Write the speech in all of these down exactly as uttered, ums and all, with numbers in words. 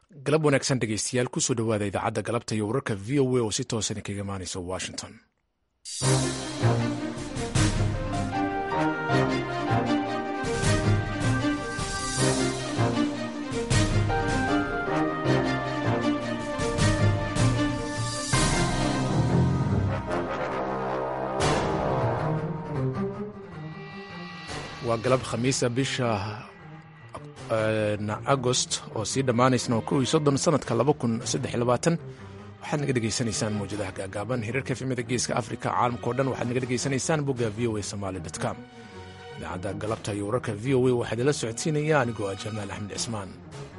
galab wanaagsan dhegeystayaal kusoo dhowaada idaacadda galabta iyo wararka v o a oo si toosan kaga imaanaysa washington. waa galab khamiisa bisha agost oo sii dhammaanaysna oo kow iyo soddon sanadka laba kun saddex iyo labaatan waxaad naga dhegaysanaysaan mawjadaha gaagaaban hirarka efemada geeska afrika caalamka o dhan waxaad naga dhegaysanaysaan bogga v o a somaali dot com. idaacadda galabta iyo wararka v o a waxaa idinla socodsiinaya anigoo ah jamaal axmed cismaan.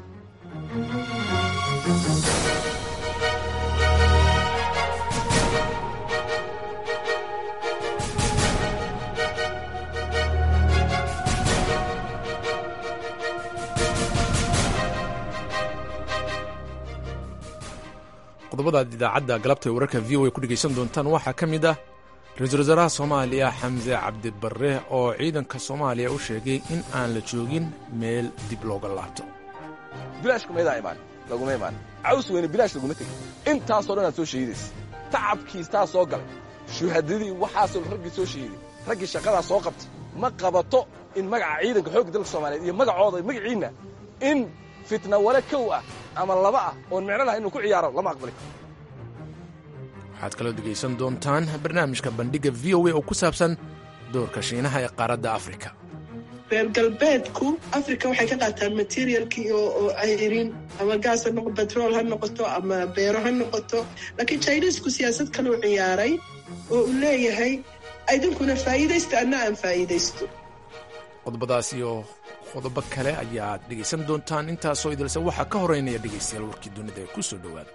qodobadaad idaacadda galabta ee wararka v o a ku dhegaysan doontaan waxaa ka mid ah ra-iisul wasaaraha soomaaliya xamse cabdibarre oo ciidanka soomaaliya u sheegay in aan la joogin meel dib looga laabto. bilaashkumaydaa imaan laguma imaan caws weyne bilaash laguma tegin intaasoo dhan aad soo sheegidaysa tacabkiistaa soo galay shuhadadii waxaasoo raggii soo sheegiday raggii shaqadaa soo qabtay ma qabato in magaca ciidanka xoogga dalka soomaaliyeed iyo magacooda magaciinna in fitna wale kow ah ama laba ah oon micno laha inuu ku ciyaaro lama aqbali karo. waxaad kaloo dhegaysan doontaan barnaamijka bandhigga v o a oo ku saabsan doorka shiinaha ee qaaradda afrika. reer galbeedku afrika waxay ka qaataan materialkii oo ayrin ama gaas ha noqo betrol ha noqoto ama beero ha noqoto, laakiin chinesku siyaasad kaleu ciyaaray oo uu leeyahay idinkuna faa'iidaysta anna aan faa'iidaysto. qodobadaas iyo qodobo kale ayaad dhegaysan doontaan. intaasoo idilse waxaa ka horeynaya dhegaystayaal warkii dunida ee ku soo dhowaada.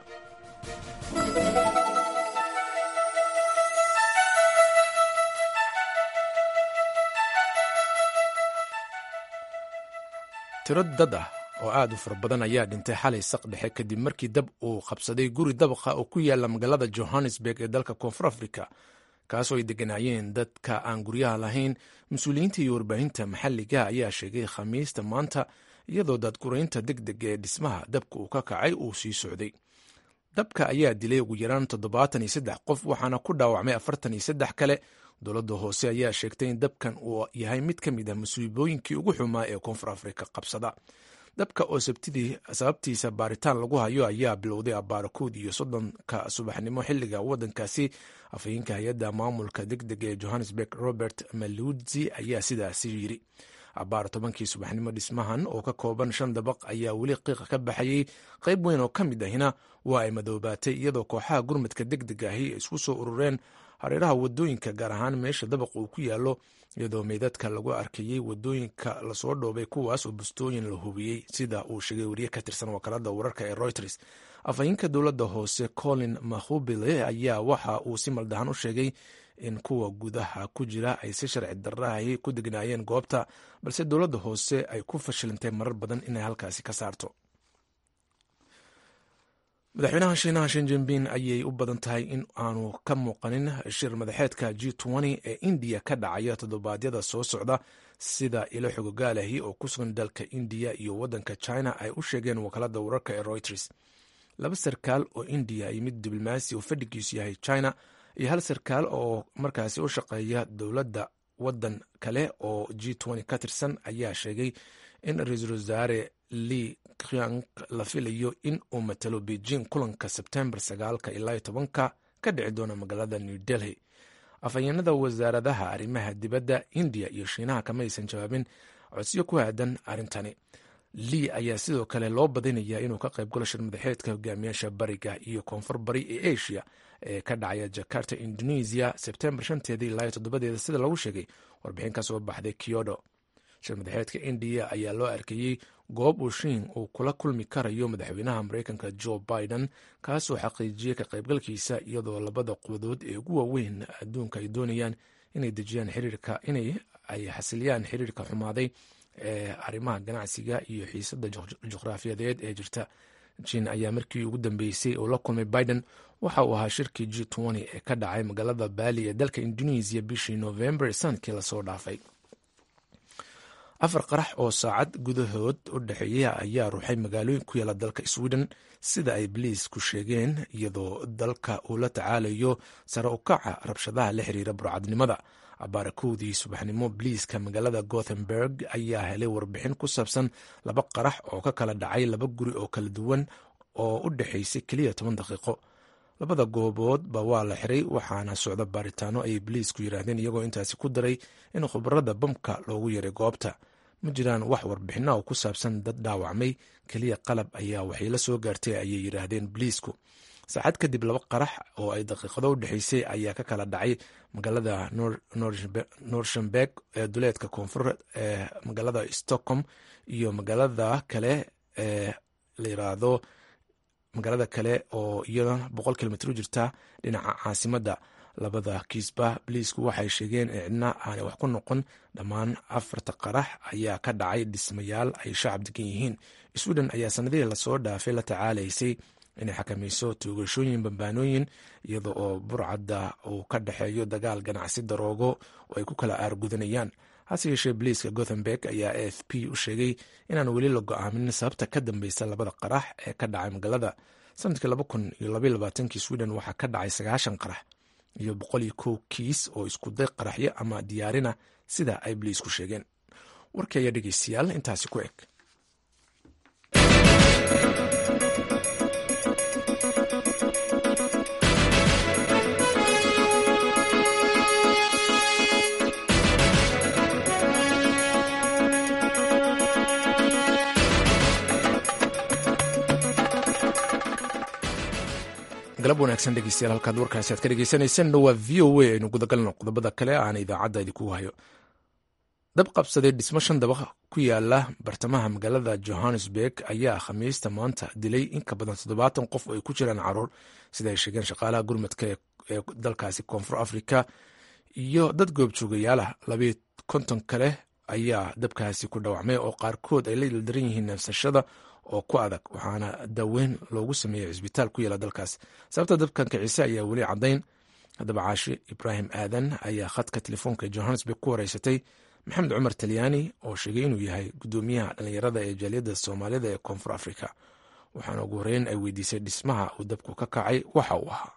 tiro dad ah oo aad u fara badan ayaa dhintay xalay saq dhexe kadib markii dab uu qabsaday guri dabaqa oo ku yaala magaalada johannesburg ee dalka koonfur afrika, kaasoo ay deganaayeen dadka aan guryaha lahayn. mas-uuliyiinta iyo warbaahinta maxalliga ayaa sheegay khamiista maanta, iyadoo daadguraynta deg deg ee dhismaha dabka uu ka kacay uu sii socday. dabka ayaa dilay ugu yaraan toddobaatan iyo saddex qof waxaana ku dhaawacmay afartan iyo saddex kale. dowladda hoose ayaa sheegtay in dabkan uu yahay mid ka mid ah masiibooyinkii ugu xumaa ee koonfur afrika qabsada. dabka oo sababtiisa baaritaan lagu hayo ayaa bilowday abaarakood iyo soddonka subaxnimo xilliga waddankaasi. afhayeenka hay-adda maamulka deg deg ee johannesburg robert maludzi ayaa sidaasi yidhi. abaar tobankii subaxnimo dhismahan oo ka kooban shan dabaq ayaa weli qiiqa ka baxayey. qayb weyn oo ka mid ahina waa ay madoobaatay, iyadoo kooxaha gurmadka deg deg ahi ay isku soo urureen hareeraha wadooyinka, gaar ahaan meesha dabaq uu ku yaallo, iyadoo meydadka lagu arkayey wadooyinka lasoo dhoobay kuwaas oo bustooyin la hubiyey, sida uu sheegay wariye ka tirsan wakaalada wararka ee reuters. afhayeenka dowladda hoose colin mahubile ayaa waxa uu si maldahan u sheegay in kuwa gudaha ku jira ay si sharci darrahay ku degnaayeen goobta, balse dowladda hoose ay ku fashilintay marar badan inay halkaasi ka saarto. madaxweynaha shiinaha shin jinping ayay u badan tahay in aanu ka muuqanin shir madaxeedka g twenty ee indiya ka dhacaya toddobaadyada soo socda, sida ilo xogogaalahi oo ku sugan dalka indiya iyo waddanka china ay u sheegeen wakaalada wararka ee reuters. laba sarkaal oo indiya iyo mid diblomaasi oo fadhigiisu yahay china iyo hal sarkaal oo markaasi u shaqeeya dowladda waddan kale oo g twenty ka tirsan ayaa sheegay in ra-iisul wasaare li qiang la filayo in uu matalo beijing kulanka sebtembar sagaalka ilaa tobanka ka dhici doona magaalada new delhi. afhayeenada wasaaradaha arrimaha dibadda indiya iyo shiinaha kama aysan jawaabin codsiyo ku aadan arrintani. li ayaa sidoo kale loo badinayaa inuu ka qayb galo shir madaxeedka hogaamiyaasha bariga iyo koonfur bari ee asia ee ka dhacaya jakarta indonesia sebtembar shanteeda ilaa toddobadeeda, sida lagu sheegay warbixin ka soo baxday kyoto. shir madaxeedka indiya ayaa loo arkayey goob uu shiin uu kula kulmi karayo madaxweynaha mareykanka joe biden, kaasoo xaqiijiyey ka qaybgalkiisa, iyadoo labada quwadood ee ugu waaweyn adduunka ay doonayaan inay dejiyaan xiriirka inay ay xasiliyaan xiriirka xumaaday ee arrimaha ganacsiga iyo xiisadda juqraafiyadeed ee jirta. jin ayaa markii ugu dambeysay oo la kulmay biden waxa uu ahaa shirkii g twenty ee ka dhacay magaalada baali ee dalka indonesia bishii november sanadkii lasoo dhaafay. afar qarax oo saacad gudahood u dhexeeya ayaa ruuxay magaalooyin ku yaala dalka sweden sida ay boliisku sheegeen iyadoo dalka uu la tacaalayo sare u kaca rabshadaha la xiriira burcadnimada. abaara kowdii subaxnimo boliiska magaalada gothenburg ayaa helay warbixin ku saabsan laba qarax oo ka kala dhacay laba guri oo kala duwan oo u dhexaysay keliya toban daqiiqo. labada gooboodba waa la xiray waxaana socda baaritaano ayay boliisku yiraahdeen iyagoo intaasi ku daray in khubarada bamka loogu yaray goobta. ma jiraan wax warbixina oo ku saabsan dad dhaawacmay, keliya qalab ayaa waxay la soo gaartay ayay yiraahdeen boliisku. saacad kadib laba qarax oo ay daqiiqado u dhexaysay ayaa ka kala dhacay magaalada norshenberg ee duleedka koonfur ee magaalada stockholm iyo magaalada kale ee la yiraahdo magaalada kale oo iyana boqol kilomitr u jirta dhinaca caasimadda. labada kiisba boliisku waxay sheegeen in cidna aanay wax ku noqon. dhammaan afarta qarax ayaa ka dhacay dhismayaal ay shacab degan yihiin. sweden ayaa sanadihii lasoo dhaafay la tacaalaysay inay xakamayso toogashooyin bambaanooyin iyada oo burcadda uu ka dhexeeyo dagaal ganacsi daroogo oo ay ku kala aargudanayaan. hase yeeshee boliiska gothenburg ayaa a f p u sheegay inaan weli la go-aamin sababta ka dambeysa labada qarax ee ka dhacay magaalada. sanadkii laba kun iyo labaiyo labaatankii sweden waxaa ka dhacay sagaashan qarax iyo boqol iyo kow kiis oo iskuday qaraxyo ama diyaarina sida ay boliisku sheegeen. warkii ayaa dhegeystayaal intaasi ku eg. galab wanaagsan dhegeystayaal, halkaad warkaasi aad ka dhegeysanaysanna waa v o a. aynu gudagalno qodobada kale aana idaacadda idinku hayo. dab qabsaday dhismo shan dabaq ku yaala bartamaha magaalada johannesburg ayaa khamiista maanta dilay in ka badan toddobaatan qof oo ay ku jiraan caruur, sida ay sheegeen shaqaalaha gurmadka ee dalkaasi koonfur africa iyo dad goobjoogayaala. labiyo konton kale ayaa dabkaasi ku dhawacmay oo qaarkood ay la ildaran yihiin neefsashada oo ku adag, waxaana daaweyn loogu sameeyey cisbitaal ku yaala dalkaas. sababta dabkan kicise ayaa weli caddayn. haddaba caashi ibraahim aadan ayaa khadka telefoonka johannesburg ku wareysatay maxamed cumar talyaani oo sheegay inuu yahay guddoomiyaha dhallinyarada ee jaaliyadda soomaalida ee koonfur africa. waxaana ugu horeyn ay weydiisay dhismaha uu dabku ka kacay waxa uu ahaa.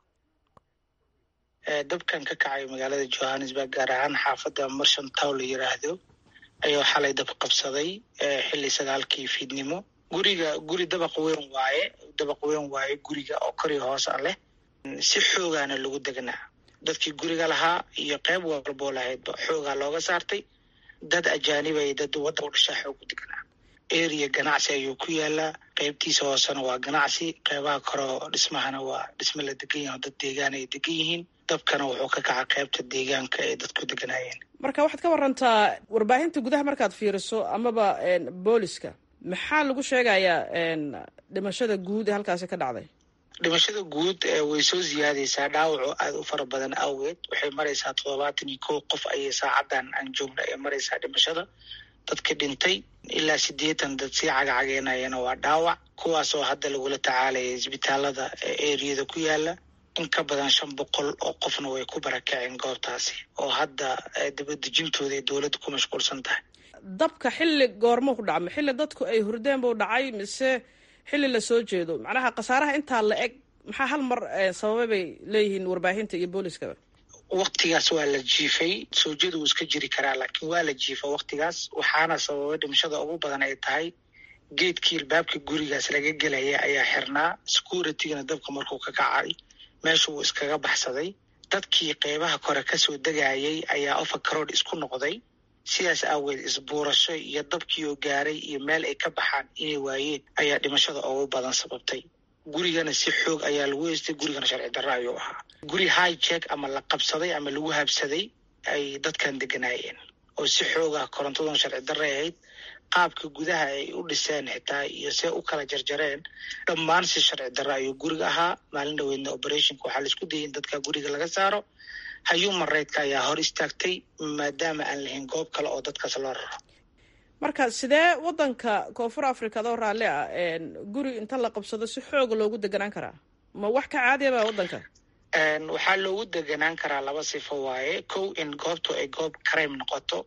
dabkan ka kacay magaalada johannesburg gaar ahaan xaafadda marshan town la yiraahdo ayuu xalay dab qabsaday xilli sagaalkii fiidnimo. guriga guri dabaq weyn waaye dabaq weyn waaye guriga oo kori hoos ah leh. si xoogaana lagu deganaa dadkii guriga lahaa iyo qayb walboo lahaydba xoogaa looga saartay. dad ajaanib ay dad wadda u dhashaa xoog u deganaa. area ganacsi ayuu ku yaalaa, qaybtiisa hoosena waa ganacsi, qaybaha koreo dhismahana waa dhisme la degan yahay, dad deegaan ay degan yihiin. dabkana wuxuu ka kaca qaybta deegaanka ay dadku deganaayeen. marka waxaad ka warantaa warbaahinta gudaha markaad fiiriso amaba booliska, maxaa lagu sheegayaa dhimashada guud ee halkaasi ka dhacday? dhimashada guud way soo siyaadaysaa, dhaawaco aada u fara badan awgeed waxay maraysaa toddobaatan iyo kow qof ayay saacadan aan joogna ay maraysaa dhimashada. dadka dhintay ilaa siddeetan dad sii cagacageenayana waa dhaawac, kuwaasoo hadda lagula tacaalaya isbitaalada eriyada ku yaala. in ka badan shan boqol oo qofna way ku barakaceen goobtaasi oo hadda dabadejintooda ay dowladda ku mashquulsan tahay. dabka xilli goormo ku dhacma? xilli dadku ay hurdeen buu dhacay mise xilli la soo jeedo? macnaha khasaaraha intaa la eg maxaa hal mar sababay bay leeyihiin warbaahinta iyo booliskaba? waktigaas waa la jiifay, soo jeeda wuu iska jiri karaa laakiin waa la jiifa waktigaas. waxaana sababay dhimashada ugu badan ay tahay geedkii ilbaabka gurigaas laga gelaya ayaa xirnaa. securitygana dabka markuu ka kacay meesha wuu iskaga baxsaday. dadkii qeybaha kore kasoo degayay ayaa overcrowd isku noqday. sidaas aaweed isbuurasho iyo dabkii oo gaaray iyo meel ay ka baxaan inay waayeen ayaa dhimashada ugu badan sababtay. gurigana si xoog ayaa lagu heystay, gurigana sharci darro ayuu ahaa. guri hijack ama la qabsaday ama lagu habsaday ay dadkan deganaayeen oo si xoog ah korontadan sharci darro ahayd. qaabka gudaha ay u dhiseen xitaa iyo see u kala jarjareen dhammaan si sharci darro ayuu guriga ahaa. maalin dhaweydna operationka waxaa la isku dayay in dadka guriga laga saaro. human rightska ayaa hor istaagtay maadaama aan lahayn goob kale oo dadkaas loo raro. marka sidee wadanka koonfur africa adoo raalli ah guri inta la qabsado si xooga loogu deganaan karaa? ma wax ka caadiya ba wadanka? waxaa loogu deganaan karaa laba sifo waaye. kow in goobtu ay goob crime noqoto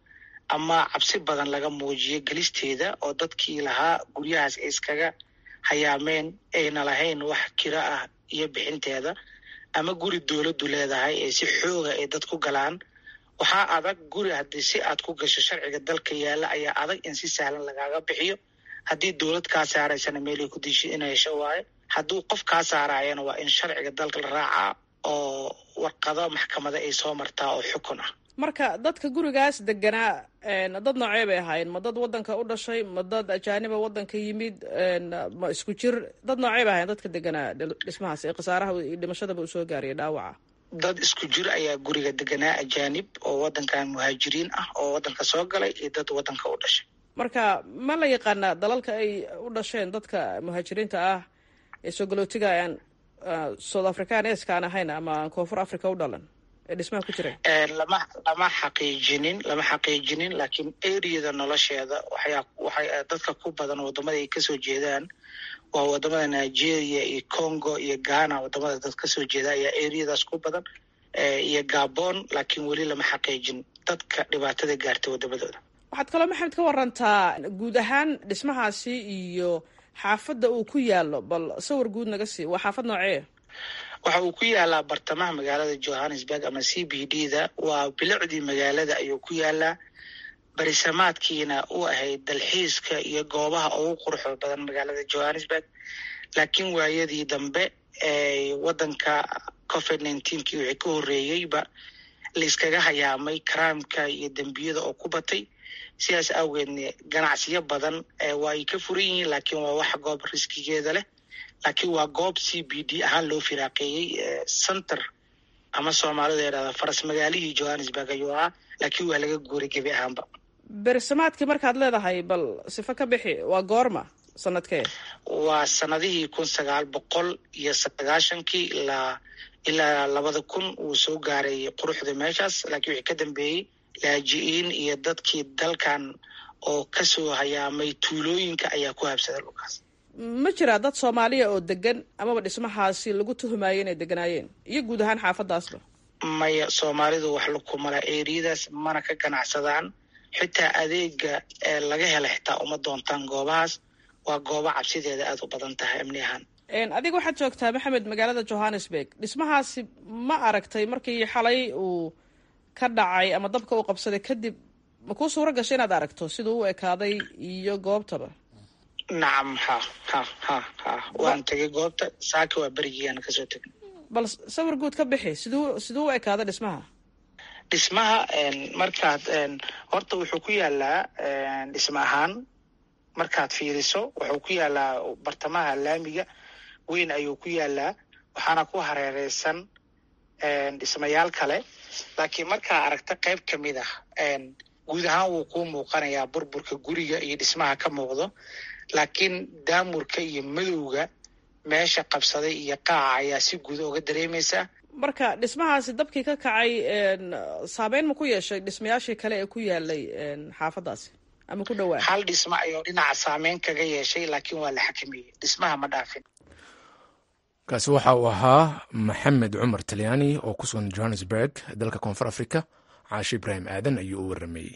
ama cabsi badan laga muujiyo gelisteeda oo dadkii lahaa guryahaas ay iskaga hayaameen ayna lahayn wax kira ah iyo bixinteeda, ama guri dowladdu leedahay ee si xooga ay dad ku galaan. waxaa adag guri haddii si aad ku gasho sharciga dalka yaalla ayaa adag in si sahlan lagaaga bixiyo. haddii dowlad kaa saaraysana meelay ku disho inay hesho waayo. hadduu qof kaa saaraayana waa in sharciga dalka la raacaa oo warqado maxkamada ay soo martaa oo xukun ah. marka dadka gurigaas deganaa dad noocee bay ahaayeen? ma dad wadanka u dhashay, ma dad ajaaniba wadanka yimid, ma isku jir? dad noocee bay ahaayeen dadka deganaa dhismahaas ee khasaaraha iyo dhimashadaba uu soo gaariyay dhaawaca? dad isku jir ayaa guriga deganaa, ajaanib oo wadankan muhaajiriin ah oo wadanka soo galay iyo dad wadanka u dhashay. marka ma la yaqaanaa dalalka ay u dhasheen dadka muhaajiriinta ah ee soo galootiga aan south africaneska aan ahayn ama aan koonfur africa u dhalan ee dhismaha ku jiray? lama lama xaqiijinin lama xaqiijinin laakiin areada nolosheeda waxyaa waxay dadka ku badan wadamada ay kasoo jeedaan waa wadamada Nigeria iyo Congo iyo Ghana. wadamada dad kasoo jeeda ayaa areadaas ku badan iyo Gabon, laakiin weli lama xaqiijin dadka dhibaatada gaartay wadamadooda. waxaad kaloo maxamed ka warantaa guud ahaan dhismahaasi iyo xaafadda uu ku yaalo, bal sawir guud naga sii. waa xaafad noocee? waxa uu ku yaalaa bartamaha magaalada Johannesburg ama C B D da. waa bilicdii magaalada ayuu ku yaalaa, barisamaadkiina u ahayd dalxiiska iyo goobaha ugu quruxda badan magaalada Johannesburg. laakiin waayadii dambe ee wadanka covid nineteen kii wixii ka horreeyeyba la iskaga hayaamay karaamka iyo dembiyada oo ku batay. sidaas awgeedna ganacsiyo badan waa ay ka furan yihiin, laakiin waa wax goob riskigeeda leh. laakiin waa goob C B D ahaan loo firaaqeeyey center ama Soomaalida yiraahdo faras magaalihii Johannesburg ayuu ahaa, laakiin waa laga guuray gebi ahaanba. bersamaadkii markaad leedahay bal sifa ka bixi, waa goorma sanadkee? waa sanadihii kun sagaal boqol iyo sagaashankii ilaa ilaa labada kun uu soo gaaray quruxda meeshaas. laakiin wixii ka dambeeyey laaji'iin iyo dadkii dalkan oo kasoo hayaamay tuulooyinka ayaa ku habsaday dhulkaas. ma jiraa dad Soomaaliya oo degan amaba dhismahaasi lagu tuhumaayay inay deganaayeen iyo guud ahaan xaafadaasba? maya, Soomaalidu wax lakumala areadaas mana ka ganacsadaan. xitaa adeega ee laga hela xitaa uma doontaan goobahaas. waa goobo cabsideeda aad u badan tahay amni ahaan. adiga waxaad joogtaa maxamed magaalada Johannesburg. dhismahaasi ma aragtay markii xalay uu ka dhacay ama dabka uu qabsaday kadib? ma kuu suura gashay inaad aragto siduu u ekaaday iyo goobtaba? nacam, ha ha ha ha waan tegay goobta. saaka waa berigiiana kasoo tegay. bal sawir guud ka bixi, siduu siduu u ekaaday dhismaha? dhismaha markaad horta wuxuu ku yaalaa dhisma ahaan markaad fiiriso wuxuu ku yaalaa bartamaha laamiga weyn ayuu ku yaalaa, waxaana ku hareereysan dhismayaal kale. laakiin markaa aragta qayb ka mid ah guud ahaan wuu kuu muuqanayaa burburka guriga iyo dhismaha ka muuqdo, laakiin daamurka iyo madowga meesha qabsaday iyo qaaca ayaa si guud uga dareemaysa. marka dhismahaasi dabkii ka kacay saameyn ma ku yeeshay dhismayaashii kale ee ku yaalay xaafadaasi ama ku dhawaa? hal dhismo ayuu dhinaca saameyn kaga yeeshay, laakiin waa la xakameeyey, dhismaha ma dhaafin. kaasi waxa uu ahaa maxamed cumar talyaani oo ku sugan Johannesburg dalka koonfur africa. caashi ibraahim aadan ayuu u waramayey.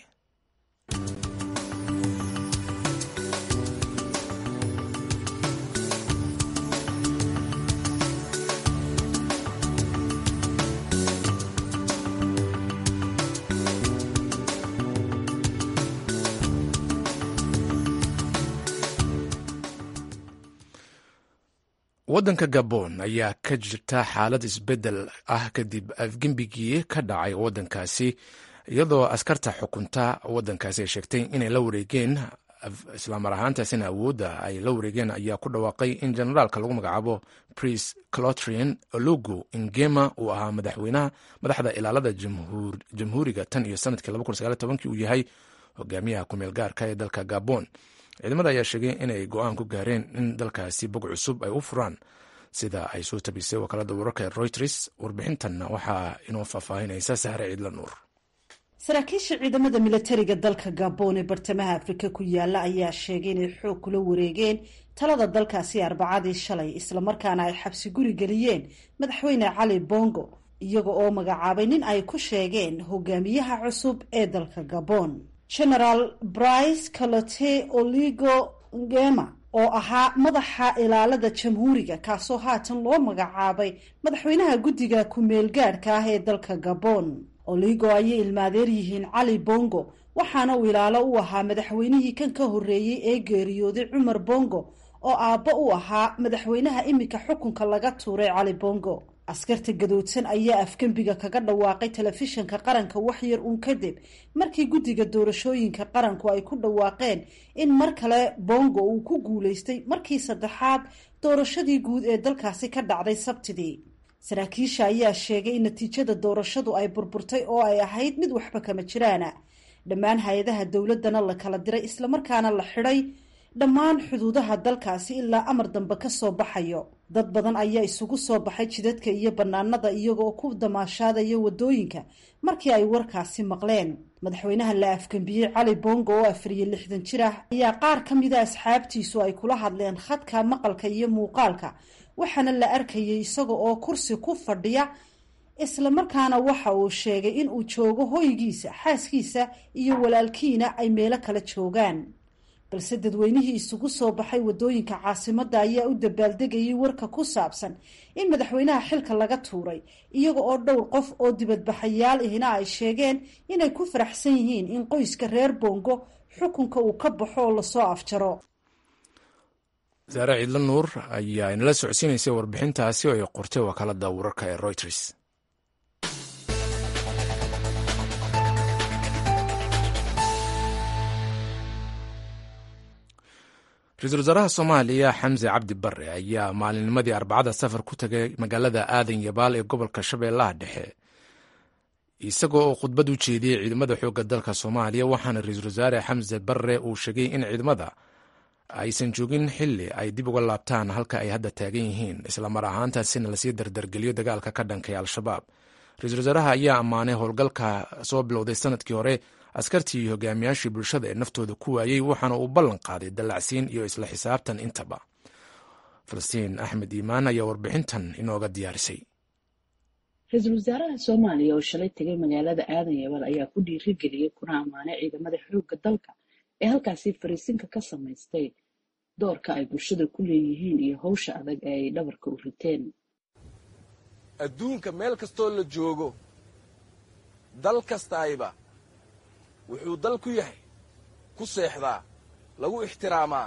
waddanka Gabon ayaa ka jirta xaalad isbeddel ah kadib afgembigii ka dhacay waddankaasi, iyadoo askarta xukunta waddankaasi ay sheegtay inay la wareegeen islaamar ahaantaasina awoodda ay la wareegeen ayaa ku dhawaaqay in generaalka lagu magacaabo Brice Clotaire Oligui Nguema uu ahaa madaxweynaha madaxda ilaalada jamhuuriga tan iyo sanadkii laba kun sagaal iyo tobankii uu yahay hogaamiyaha ku meel gaarka ee dalka Gabon. ciidamada ayaa sheegay inay go-aan ku gaareen in dalkaasi bog cusub ay u furaan, sida ay soo tabisay wakaalada wararka ee Reuters. warbixintanna waxaa inoo faahfaahinaysa Sahre Ciidla Nuur. saraakiisha ciidamada milatariga dalka Gabon ee bartamaha Afrika ku yaala ayaa sheegay inay xoog kula wareegeen talada dalkaasi arbacadii shalay, islamarkaana ay xabsi guri geliyeen madaxweyne Cali Bongo iyaga oo magacaabay nin ay ku sheegeen hogaamiyaha cusub ee dalka Gabon. genaraal brice calote oligo ngema oo ahaa madaxa ilaalada jamhuuriga kaasoo haatan loo magacaabay madaxweynaha guddiga ku-meel gaadhka ah ee dalka gabon. oligo ayay ilmaadeer yihiin cali bongo waxaana uu ilaalo u ahaa madaxweynihii kan ka horreeyey ee geeriyooday cumar bongo oo aabbo u ahaa madaxweynaha iminka xukunka laga tuuray cali bongo. askarta gadoodsan ayaa afgembiga kaga dhawaaqay telefishinka qaranka waxyar uun kadib markii guddiga doorashooyinka qaranku ay ku dhawaaqeen in mar kale bongo uu ku guulaystay markii saddexaad doorashadii guud ee dalkaasi ka dhacday sabtidii. saraakiisha ayaa sheegay in natiijada doorashadu ay burburtay oo ay ahayd mid waxba kama jiraana. dhammaan hay-adaha dowladana la kala diray islamarkaana la xidhay dhammaan xuduudaha dalkaasi ilaa amar dambe ka soo baxayo. dad badan ayaa isugu soo baxay jidadka iyo bannaanada iyagoo ku damaashaadaya wadooyinka markii ay warkaasi maqleen. madaxweynaha la afgembiyey cali bongo oo afar iyo lixdan jir ah ayaa qaar ka mida asxaabtiisu ay kula hadleen khadka maqalka iyo muuqaalka waxaana la arkayay isaga oo kursi ku fadhiya islamarkaana waxa uu sheegay in uu joogo hoygiisa, xaaskiisa iyo walaalkiina ay meelo kala joogaan. balse dadweynihii isugu soo baxay wadooyinka caasimadda ayaa u dabaaldegayay warka ku saabsan in madaxweynaha xilka laga tuuray, iyaga oo dhowr qof oo dibadbaxayaal ihina ay sheegeen inay ku faraxsan yihiin in qoyska reer bongo xukunka uu ka baxo oo lasoo afjaro. saare ciidla nuur ayaa inala socodsiinaysay warbixintaasi oo ay qortay wakaalada wararka ee Reuters. ra-iisul wasaaraha soomaaliya xamse cabdi bare ayaa maalinnimadii arbacada safar ku tagay magaalada aadan yabaal ee gobolka shabeellaha dhexe isagoo oo khudbad u jeediyey ciidamada xoogga dalka soomaaliya. waxaana ra-iisul wasaare xamse bare uu sheegay in ciidamada aysan joogin xilli ay dib uga laabtaan halka ay hadda taagan yihiin, islamar ahaantaasina lasii dardargeliyo dagaalka ka dhankay al-shabaab. ra-iisul wasaaraha ayaa ammaanay howlgalka soo bilowday sanadkii hore askartii iyo hogaamiyaashii bulshada ee naftooda ku waayey, waxaana uu ballan qaaday dallacsiin iyo isla xisaabtan intaba. falastiin axmed iimaan ayaa warbixintan inooga diyaarisay. ra-iisul wasaaraha soomaaliya oo shalay tegay magaalada aadan yabaal ayaa ku dhiirigeliyey kuna ammaanay ciidamada xoogga dalka ee halkaasi fariisinka ka samaystay doorka ay bulshada ku leeyihiin iyo howsha adag ee ay dhabarka u riteen. adduunka meel kastoo la joogo, dal kastaayba wuxuu dal ku yahay ku seexdaa, lagu ixtiraamaa,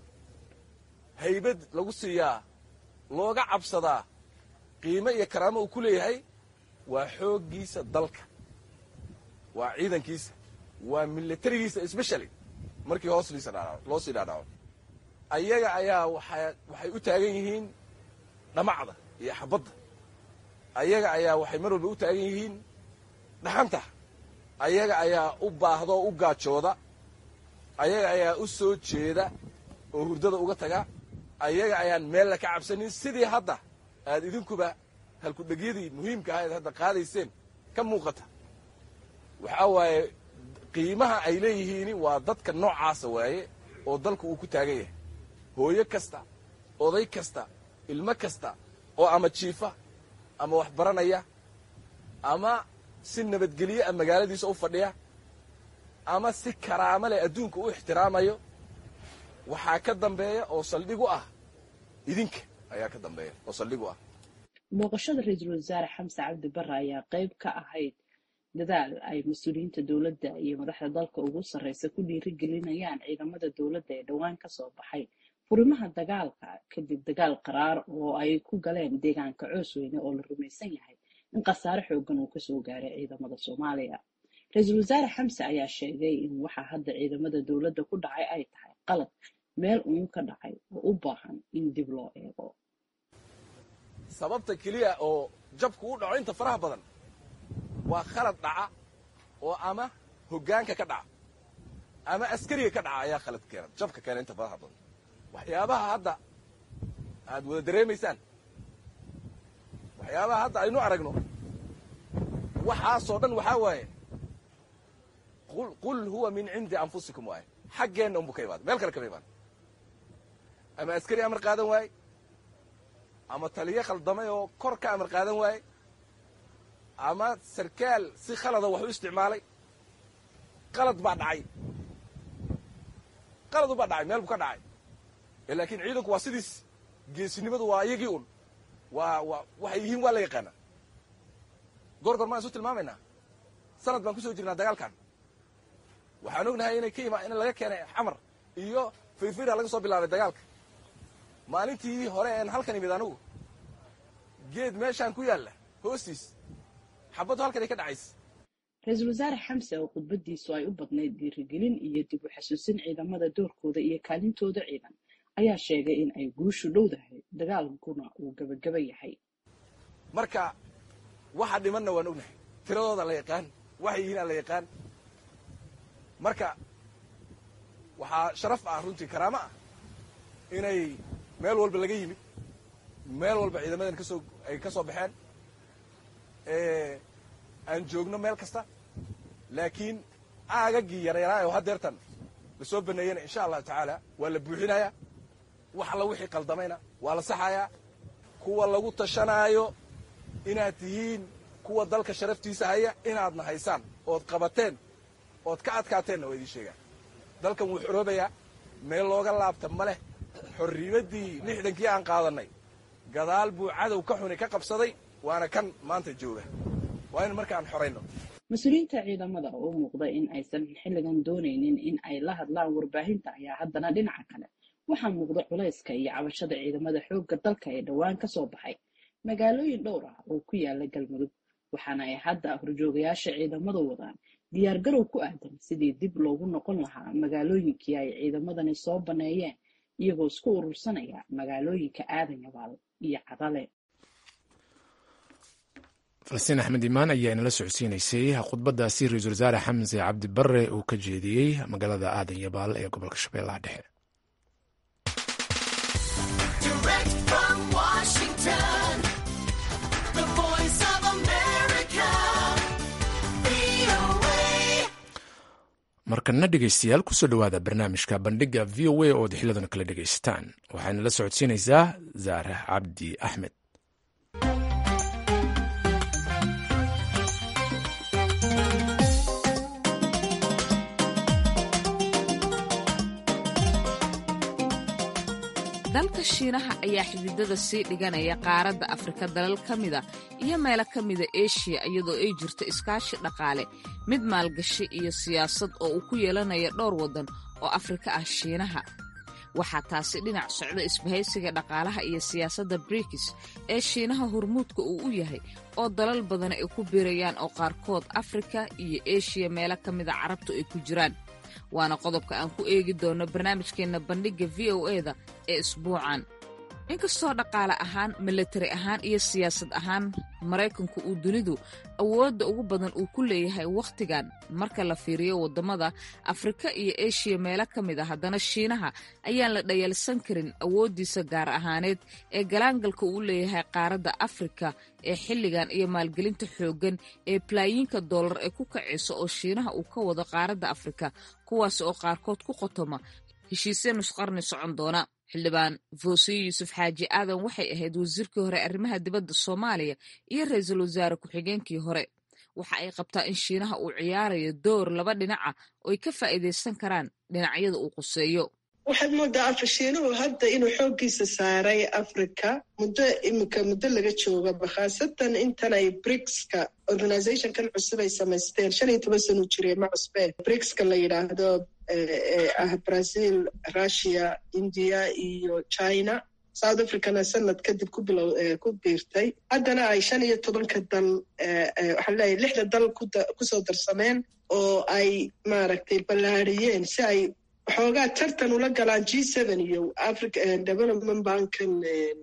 haybad lagu siiyaa, looga cabsadaa, qiimo iyo karaamo uu ku leeyahay waa xooggiisa dalka, waa ciidankiisa, waa milatarigiisa especially markii hoos loo sii dhaadhaco. ayaga ayaa waxay u taagan yihiin dhamacda iyo xabadda. ayaga ayaa waxay mar walba u taagan yihiin dhaxanta. ayaga ayaa u baahda oo u gaajooda. ayaga ayaa u soo jeeda oo hurdada uga taga. ayaga ayaan meella ka cabsanin, sidii hadda aad idinkuba halkudhegyadii muhiimka ahayd hadda qaadayseen ka muuqata. waxaa waaye qiimaha ay leeyihiin waa dadka noocaasa waaye oo dalku uu ku taagan yahay. hooyo kasta, oday kasta, ilmo kasta oo ama jiifa ama wax baranaya ama si nabadgelye a magaaladiisa u fadhiya ama si karaamo leh adduunka u ixtiraamayo, waxaa ka dambeeya oo saldhig u ah idinka ayaa ka dambeeya oo saldhig u ah. booqashada ra-iisul wasaare xamse cabdi bare ayaa qayb ka ahayd dadaal ay mas-uuliyiinta dowladda iyo madaxda dalka ugu sarreysa ku dhiirigelinayaan ciidamada dowladda ee dhowaan ka soo baxay furimaha dagaalka kadib dagaal qaraar oo ay ku galeen deegaanka coosweyne oo la rumaysan yahay in khasaare xoogan uu kasoo gaaray ciidamada soomaaliya. ra-iisul wasaare xamse ayaa sheegay in waxaa hadda ciidamada dowladda ku dhacay ay tahay qalad meel uun ka dhacay oo u baahan in dib loo eego. sababta keliya oo jabku u dhaco inta faraha badan waa khalad dhaca oo ama hoggaanka ka dhaca ama askariga ka dhaca ayaa khalad keena jabka keena inta faraha badan. waxyaabaha hadda aad wada dareemaysaan, waxyaabaha hadda aynu aragno, waxaasoo dhan waxaa waaye qul huwa min cindi anfusikum waaye. xaggeenna unbu ka imaada, meel kale kama imaan. ama askari amar qaadan waaye, ama taliyo khaldamay oo kor ka amar qaadan waaye, ama sarkaal si khalada wax u isticmaalay, qalad baa dhacay qalad baa dhacay meel buu ka dhacay laakiin ciidanku waa sidiis geesinimadu waa iyagii un waa waa waxay yihiin waa la yaqaana goorgoor maan isu tilmaamaynaa sanad baan kusoo jirnaa dagaalkan waxaan ognahay inay ka imaa in laga keenay xamar iyo firfira laga soo bilaabay dagaalka maalintii hore een halkan imid anigu geed meeshaan ku yaalla hoostiis xabaddu halkan ay ka dhacays ra-iisul wasaare xamse oo khudbadiisu ay u badnayd dhiirigelin iyo dib u xasuusin ciidamada doorkooda iyo kaalintooda ciidan ayaa sheegay in ay guushu dhowdahay dagaalkuna uu gabagaba yahay marka waxa dhimanna waan ognahay tiradooda la yaqaan waxay yihiin la yaqaan marka waxaa sharaf ah runtii karaamo ah inay meel walba laga yimid meel walba ciidamadan ka soo ay ka soo baxeen aan joogno meel kasta laakiin aagagii yaryaraay oo haddeertan la soo baneeyana insha allahu tacaala waa la buuxinayaa wax alla wixii qaldamayna waa la saxayaa kuwa lagu tashanaayo inaad tihiin kuwa dalka sharaftiisa haya inaadna haysaan ood qabateen ood ka adkaateenna waa idiin sheegaa dalkan wuu xoroobayaa meel looga laabta ma leh xorriimaddii lixdankii aan qaadannay gadaal buu cadow ka xuni ka qabsaday waana kan maanta jooga waa in markaan xorayno mas-uuliyiinta ciidamada oo u muuqda in aysan xilligan doonaynin in ay la hadlaan warbaahinta ayaa haddana dhinaca kale waxaa muuqda culayska iyo cabashada ciidamada xoogga dalka ee dhowaan ka soo baxay magaalooyin dhowr ah oo ku yaala galmudug waxaana ay hadda horjoogayaasha ciidamadu wadaan diyaargarow ku aadan sidii dib loogu noqon lahaa magaalooyinkii ay ciidamadani soo baneeyeen iyagoo isku urursanaya magaalooyinka aadan yabaal iyo cadale falastiin axmed imaan ayaa inala socodsiinaysay khudbadaasi ra-iisul wasaare xamse cabdi bare uu ka jeediyey magaalada aadan yabaal ee gobolka shabeellaha dhexe markana dhegeystayaal kusoo dhowaada barnaamijka bandhiga v o a ood xiladana kala dhegaysataan waxayna la socodsiinaysaa zaare cabdi axmed dalka shiinaha ayaa xididada sii dhiganaya qaaradda afrika dalal ka mida iyo meelo ka mida eshiya iyadoo ay jirto iskaashi dhaqaale mid maalgashi iyo siyaasad oo uu ku yeelanaya dhowr waddan oo afrika ah shiinaha waxaa taasi dhinac socda isbahaysiga dhaqaalaha iyo siyaasadda brikis ee shiinaha hormuudka uu u yahay oo dalal badan ay ku biirayaan oo qaarkood afrika iyo eshiya meelo ka mida carabtu ay ku jiraan waana qodobka aan ku eegi doono barnaamijkeenna bandhigga v o eda ee isbuucan inkastoo dhaqaale ahaan milatari ahaan iyo siyaasad ahaan maraykanku uu dunidu awoodda ugu badan uu ku leeyahay wakhtigan marka la fiiriyo waddamada afrika iyo eshiya meelo ka mid a haddana shiinaha ayaan la dhayalsan karin awooddiisa gaar ahaaneed ee galaangalka uu leeyahay qaaradda afrika ee xilligan iyo maalgelinta xooggan ee balaayiinka dollar ee ku kacayso oo shiinaha uu ka wado qaaradda afrika kuwaas oo qaarkood ku qotoma heshiisya nusqarni socon doona xildhibaan foosiyo yuusuf xaaji aadan waxay ahayd wasiirkii hore arrimaha dibadda soomaaliya iyo ra-iisul wasaare ku-xigeenkii hore waxa ay qabtaa in shiinaha uu ciyaarayo door laba dhinaca oo ay ka faa'iidaysan karaan dhinacyada uu quseeyo waxaad moodaa afashiinuhu hadda inuu xooggiisa saaray africa muddo iminka muddo laga joogaba khaasatan intan ay brigska organizationkan cusub ay samaysteen shan iyo toban sano jiree ma cusbeen brigska la yidhaahdo ee ah brazil russia india iyo china south africana sanad kadib ku bilow ku biirtay haddana ay shan iyo tobanka dal waxaan leeyahay lixda dal kusoo darsameen oo ay maaragtay ballaariyeen si ay waxoogaa tartan ula galaan g seven iyo africa development bankan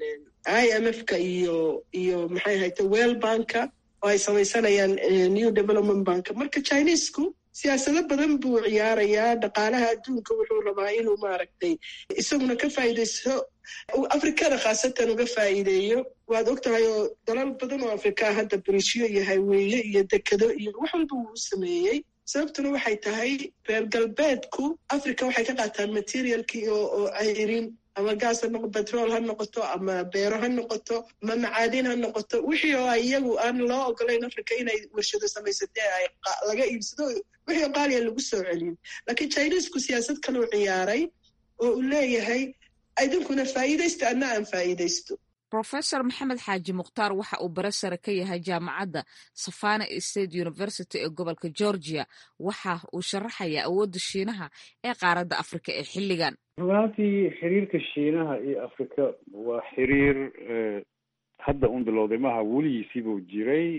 i m f ka iyo iyo maxay ahayte well banka oo ay samaysanayaan new development banka marka chinesku siyaasado badan buu ciyaarayaa dhaqaalaha adduunka wuxuu rabaa inuu maaragtay isaguna ka faa'iidaysto afrikada khaasatan uga faa'iideeyo waad og tahay oo dalal badan oo afrika hadda brishiyo iyo hayweeye iyo dekado iyo wax walba wuu u sameeyey sababtuna waxay tahay reer galbeedku africa waxay ka qaataan materialkii oo ayrin ama gaas ha noqo batrool ha noqoto ama beero ha noqoto ama macaadin ha noqoto wixii oo iyagu aan loo ogolayn africa inay warshado samaysatee ay laga iibsado wixii oo qaaliya lagu soo celiyo laakiin chinesku siyaasad kaleu ciyaaray oo uu leeyahay idinkuna faa'iidaysta anna aan faa'iidaysto professor maxamed xaaji mukhtaar waxa uu bare sare ka yahay jaamacadda savana state university ee gobolka georgia waxa uu sharaxayaa awoodda shiinaha ee qaaradda afrika ee xilligan runaantii xiriirka shiinaha iyo afrika waa xiriir hadda un bilowday maaha weligiisiibuu jiray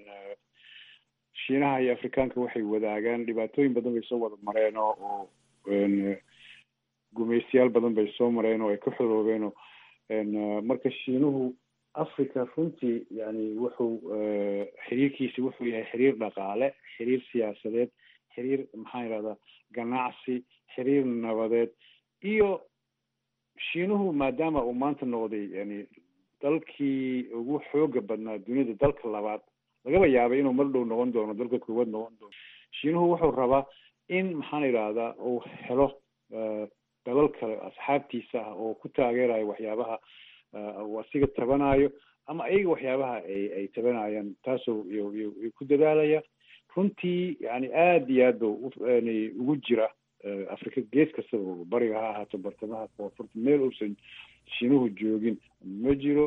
shiinaha iyo afrikaanka waxay wadaagaan dhibaatooyin badan bay soo wada mareen oo gumaystayaal badan bay soo mareen oo ay ka xoroobeen marka shiinuhu africa runtii yani wuxuu xiriirkiisi wuxuu yahay xiriir dhaqaale xiriir siyaasadeed xiriir maxaan yidhahdaa ganacsi xiriir nabadeed iyo shiinuhu maadaama uu maanta noqday yani dalkii ugu xooga badnaa duniyada dalka labaad lagaba yaabay inuu mar dhow noqon doono dalka koowaad noqon doono shiinuhu wuxuu rabaa in maxaan yidhahdaa uu helo dalal kale asxaabtiisa ah oo ku taageerayo waxyaabaha uu asiga tabanayo ama ayaga waxyaabaha ay ay tabanayaan taasoo y ku dadaalaya runtii yani aad iyo aad ba yani ugu jira africa gees kastaba oo bariga ha ahaato bartamaha koonfurta meel uusan shiinuhu joogin ma jiro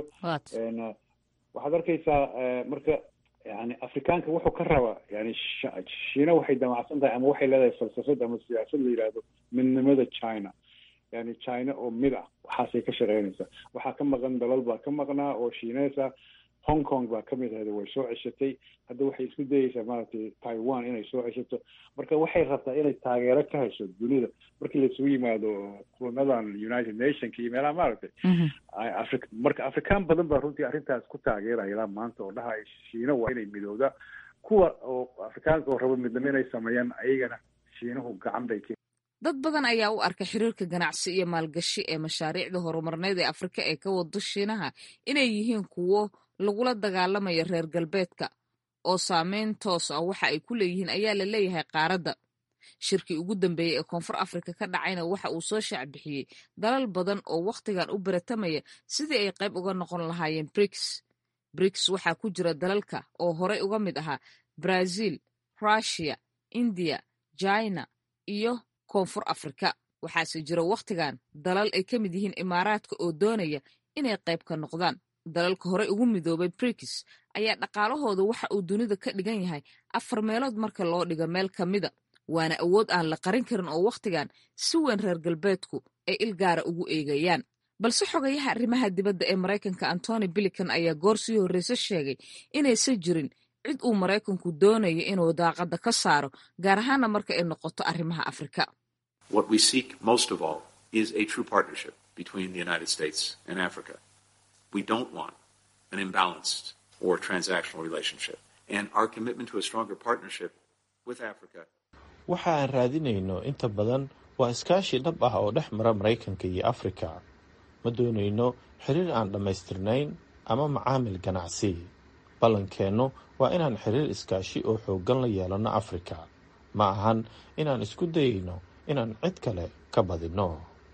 waxaad arkaysaa marka yani afrikaanka wuxuu ka rabaa yani shiina waxay damacsan tahay ama waxay leedahay falsafad ama siyaasad la yidhaahdo midnimada china yani china oo mid ah waxaasay ka shaqeynaysaa waxaa ka maqan dalal baa ka maqnaa oo shiineys ah hong kong baa kamid ahayd way soo ceshatay hadda waxay isku dayeysaa maaragtay taiwan inay soo ceshato marka waxay rabtaa inay taageero ka hesho dunida markii laisugu yimaado kulamadan united nationka iyo meelaha maaragtay africa marka afrikaan badan baa runtii arrintaas ku taageeraya ilaa maanta oo dhahay shiina waa inay midowda kuwa oo afrikaanka oo rabo midnimo inay sameeyaan ayagana shiinuhu gacan bay ka dad badan ayaa u arka xiriirka ganacsi iyo maalgashi ee mashaariicda horumarneed ee afrika ee ka wado shiinaha inay yihiin kuwo lagula dagaalamayo reer galbeedka oo saameyn toos ah waxa ay ku leeyihiin ayaa la leeyahay qaaradda shirkii ugu dambeeyey ee koonfur afrika ka dhacayna waxa uu soo shaacbixiyey dalal badan oo wakhtigan u baratamaya sidii ay qayb uga noqon lahaayeen briks briks waxaa ku jira dalalka oo horey uga mid ahaa brazil russia indiya china iyo koonfur afrika waxaase jira wakhtigan dalal ay ka mid yihiin imaaraadka oo doonaya inay qayb ka noqdaan dalalka horey ugu midoobay briks ayaa dhaqaalahooda waxa uu dunida ka dhigan yahay afar meelood marka loo dhigo meel ka mida waana awood aan la qarin karin oo wakhtigan si weyn reer galbeedku ay ilgaara ugu eegayaan balse xogayaha arrimaha dibadda ee maraykanka antony blinken ayaa goor sii horreyse sheegay inaysan jirin cid uu maraykanku doonayo inuu daaqadda ka saaro gaar ahaana marka ay noqoto arrimaha afrika What we seek most of all is a true partnership between the United States and Africa. We don't want an imbalanced or transactional relationship. And our commitment to a stronger partnership with Africa. Waxa aan raadinayno inta badan waa iskaashi dhab ah oo dhex mara Maraykanka iyo Afrika. Ma doonayno xiriir aan dhammaystirnayn ama macaamil ganacsi. Ballankeennu waa inaan xiriir iskaashi oo xooggan la yeelano Afrika. Ma ahan inaan isku dayayno inaan cid kale ka badino.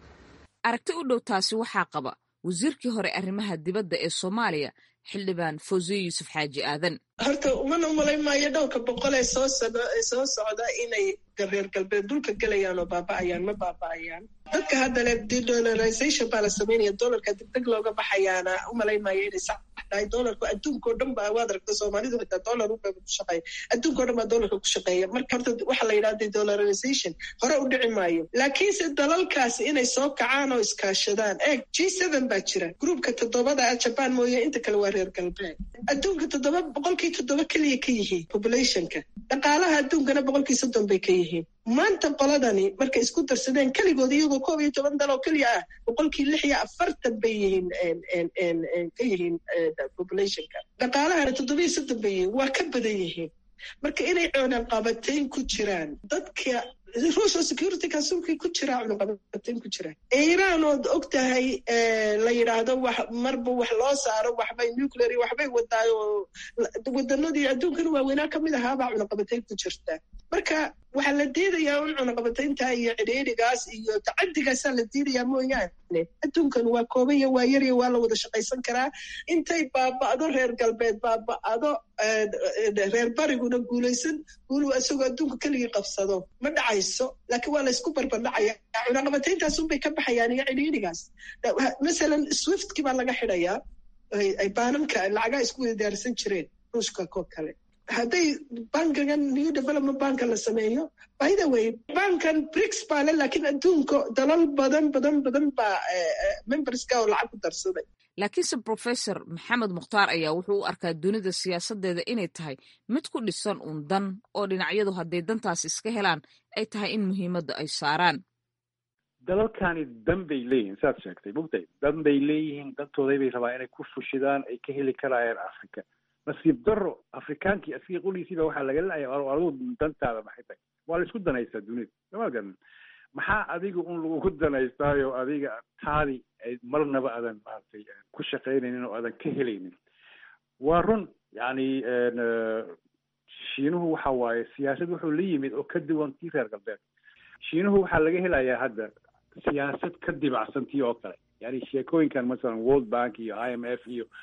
Aragti u dhow taasi waxaa qaba wasiirkii hore arrimaha dibadda ee Soomaaliya xildhibaan Fawziyo Yuusuf Xaaji Aadan. Horta umana malayn maayo dhowrka boqol ee soo socda ee soo socda inay reer galbeed dhulka galayaan oo baaba'ayaan ma baaba'ayaan. Dadka hadda le de-dollarization baa la sameynaya dollarka degdeg looga baxayaana u malayn maayo inay sax tahay dollarku adduunka oo dhan baa waad aragta Soomaalidu xitaa dollar u baa ku shaqeeya adduunka oo dhan baa dollarka ku shaqeeya marka horta waxa la yidhahda de-dollarization hore u dhici maayo laakiinse dalalkaasi inay soo kacaan oo iskaashadaan eeg G seven baa jira groupka toddobada ah Japan mooye inta kale waa reer galbeed adduunka toddoba boqolkii toddoba keliya ka yihiin populationka dhaqaalaha adduunkana boqolkii soddon bay ka yihiin maanta qoladani markay isku darsadeen keligood iyagoo koob iyo toban dal oo keliya ah boqolkii lix iyo afartan bay yihiin ka yihiin populationka dhaqaalahana toddoba iyo soddon bay yihiin waa ka badan yihiin marka inay cunaqabatayn ku jiraan dadka ruushoo security councilkii ku jiraa cunaqabatayn ku jiraan iiraan ood og tahay la yidhaahdo wax marba wax loo saaro waxbay nuclear waxbay wadaayo wadanadii adduunkana waaweynaa ka mid ahaabaa cunaqabatayn ku jirta marka waxaa la diidayaa un cunaqabataynta iyo cidhiidhigaas iyo tacaddigaasaa la diidayaa mooyaane adduunkan waa koobanya waa yarya waa la wada shaqaysan karaa intay baaba'do reer galbeed baaba'do reer bariguna guulaysan guulu isagoo adduunka keligii qabsado ma dhacayso laakiin waa la isku barbardhacaya cunaqabatayntaas unbay ka baxayaan iyo cidhiidhigaas masalan swiftki baa laga xidhayaa ay baananka lacagaa isku wadaarsan jireen ruushka koo kale hadday bankigan new development banka la sameeyo by the way bankan brix baa le laakiin adduunka dalal badan badan badan baa memberska oo lacag ku darsaday laakiinse professor maxamed mukhtaar ayaa wuxuu u arkaa dunida siyaasadeeda inay tahay mid ku dhisan uun dan oo dhinacyadu hadday dantaas iska helaan ay tahay in muhiimadda ay saaraan dalalkani dan bay leeyihiin saad sheegtay mugtay dan bay leeyihiin dantooday bay rabaa inay ku fushidaan ay ka heli karayaan africa nasiib daro afrikaankii asiga qoliisiiba waxaa laga leeyahay adigu dantaada maxay tahay waa la isku danaystaa dunida sama garan maxaa adiga un lagugu danaystaayo adiga taadi ay marnaba aadan maaragtay ku shaqaynaynin oo aadan ka helaynin waa run yacni shiinuhu waxa waaye siyaasad wuxuu la yimid oo ka duwan tii reer galbeed shiinuhu waxaa laga helayaa hadda siyaasad ka dibacsan tii oo kale yani sheekooyinkan masalan world bank iyo i m f iyo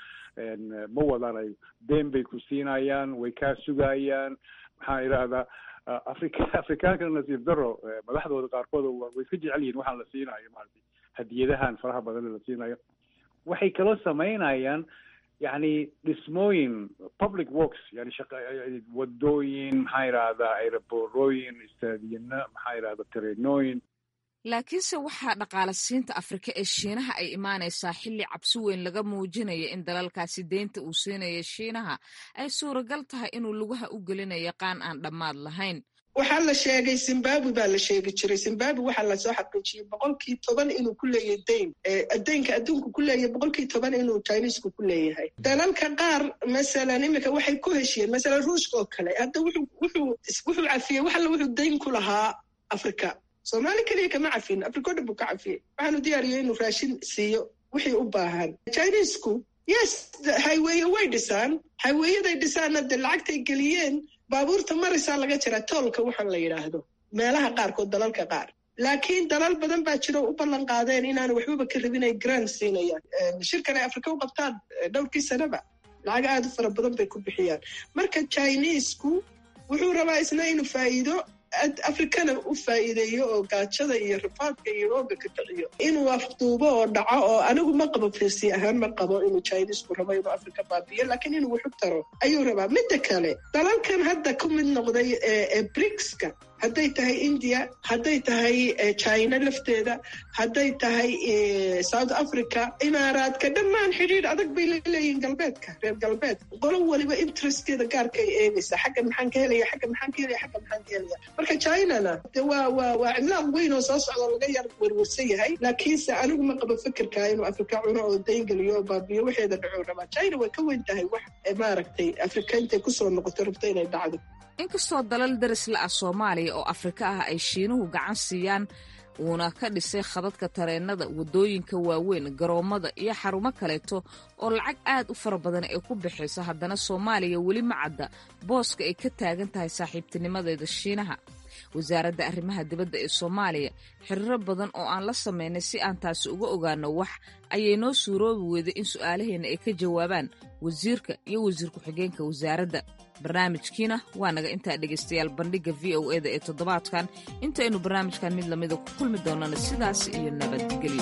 ma wadanayo deen bay ku siinayaan way kaa sugayaan maxaa idhaahdaa afrika afrikaanka nasiib daro madaxdooda qaarkood way iska jecel yihiin waxaan la siinayo maaragtay hadiyadahan faraha badan la siinayo waxay kaloo samaynayaan yani dhismooyin public works yani shaqa wadooyin maxaa idhaahdaa aeroborooyin istaadiyana maxaa idhahdaa tareenooyin laakiinse waxaa dhaqaalasiinta afrika ee shiinaha ay imaanaysaa xilli cabsi weyn laga muujinaya in dalalkaasi deynta uu siinaya shiinaha ay suuragal tahay inuu lugaha u gelinayo qaan aan dhammaad lahayn waxaa la sheegay zimbabwe baa la sheegi jiray zimbabwe waxaa lasoo xaqiijiyey boqolkii toban inuu ku leeyahay deyn deynka adduunka ku leeyahay boqolkii toban inuu chinisku ku leeyahay dalalka qaar masalan imika waxay ku heshiyeen masalan ruushka oo kale hadda wuxuu wuxuu wuxuu cafiyey wax alla wuxuu deyn ku lahaa afrika soomaali keliya kama cafin afrika o dhan buu ka cafiyey waxaanu diyaariyey inuu raashin siiyo wixii u baahan chinisku yes highweye way dhisaan highweyaday dhisaanna de lacagtay geliyeen baabuurta maraysaa laga jiraa toolka waxaan la yidhaahdo meelaha qaarkood dalalka qaar laakiin dalal badan baa jiro u ballan qaadeen inaanu waxbaba ka rabin ay grant siinayaan shirkan ay afrika u qabtaan dhowrkii sanaba lacag aad u fara badan bay ku bixiyaan marka chinisku wuxuu rabaa isna inuu faa'iido afrikana u faa'iideeyo oo gaajada iyo rifaadka iyo rooga ka kiciyo inuu afduubo oo dhaco oo anigu ma qabo firsi ahaan ma qabo inuu chinisku rabo inuu afrika baabiyo laakiin inuu wuxu taro ayuu rabaa midda kale dalalkan hadda ku mid noqday ee brixka hadday tahay india hadday tahay china lafteeda hadday tahay south africa imaaraadka dhammaan xidhiidh adag bay leeyihiin galbeedka reer galbeedka qolo waliba interestkeeda gaarka ay eegaysaa xaggan maxaan ka helaya xaggan maxaan ka helaya xaggan maxaan ka helaya marka chinana de waa waa waa cimlaaq weyn oo soo socda laga yar werwersan yahay laakiinse anigu ma qabo fikirkaa inuu afrika cuno oo dayngeliyo oo baabiyo waxeeda dhacuu rabaa china way ka weyn tahay wax maaragtay afrika intay kusoo noqoto rabto inay dhacdo inkastoo dalal daris la ah soomaaliya oo afrika ah ay shiinuhu gacan siiyaan uuna ka dhisay khadadka tareennada waddooyinka waaweyn garoommada iyo xarumo kaleeto oo lacag aad u fara badan ay ku bixayso haddana soomaaliya weli ma cadda booska ay ka taagan tahay saaxiibtinimadeeda shiinaha wasaaradda arrimaha dibadda ee soomaaliya xiriiro badan oo aan la samaynay si aan taasi uga ogaano wax ayay noo suuroobi weyday in su'aalaheenna ay ka jawaabaan wasiirka iyo wasiir ku-xigeenka wasaaradda barnaamijkiina waa naga intaa dhegaystayaal bandhigga v o eda ee toddobaadkan intaynu barnaamijkan mid lamida ku kulmi doonana sidaas iyo nabadgelyo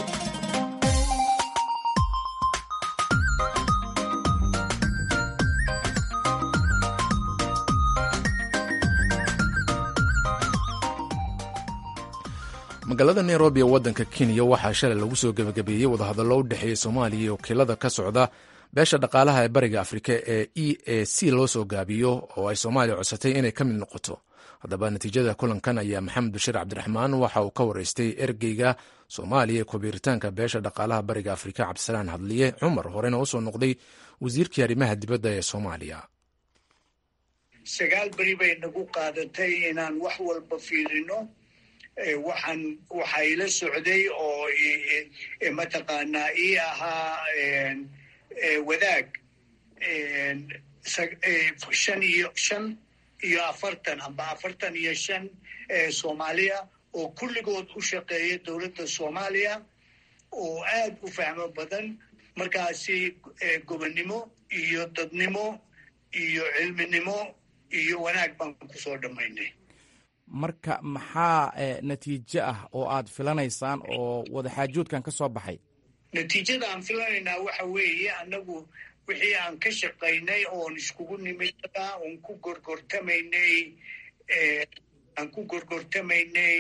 magaalada nairobi ee waddanka kenya waxaa shalay lagu soo gebagabeeyey wadahadallo u dhexeeya soomaaliya iyo wakiilada ka socda beesha dhaqaalaha ee bariga afrika ee e a c loo soo gaabiyo oo ay soomaaliya codsatay inay ka mid noqoto haddaba natiijada kulankan ayaa maxamed bashiir cabdiraxmaan waxa uu ka waraystay ergeyga soomaaliya ee kubiiritaanka beesha dhaqaalaha bariga afrika cabdisalaan hadliye cumar horena usoo noqday wasiirkii arrimaha dibadda ee soomaaliya sagaal beri bay nagu qaadatay inaan wax walba fiirino waxaan waxaa ila socday oo mataqaanaa ii ahaa wadaag shan iyo shan iyo afartan amba afartan iyo shan soomaaliya oo kulligood u shaqeeya dowladda soomaaliya oo aada u fahmo badan. markaasi gobonnimo iyo dadnimo iyo cilminimo iyo wanaag baan kusoo dhammaynay. marka maxaa natiijo ah oo aad filanaysaan oo wadaxaajoodkan ka soo baxay? natiijada aan filanaynaa waxa weeye annagu wixii aan ka shaqaynay oon iskugu nimid oon ku gorgortamaynay aan ku gorgortamaynay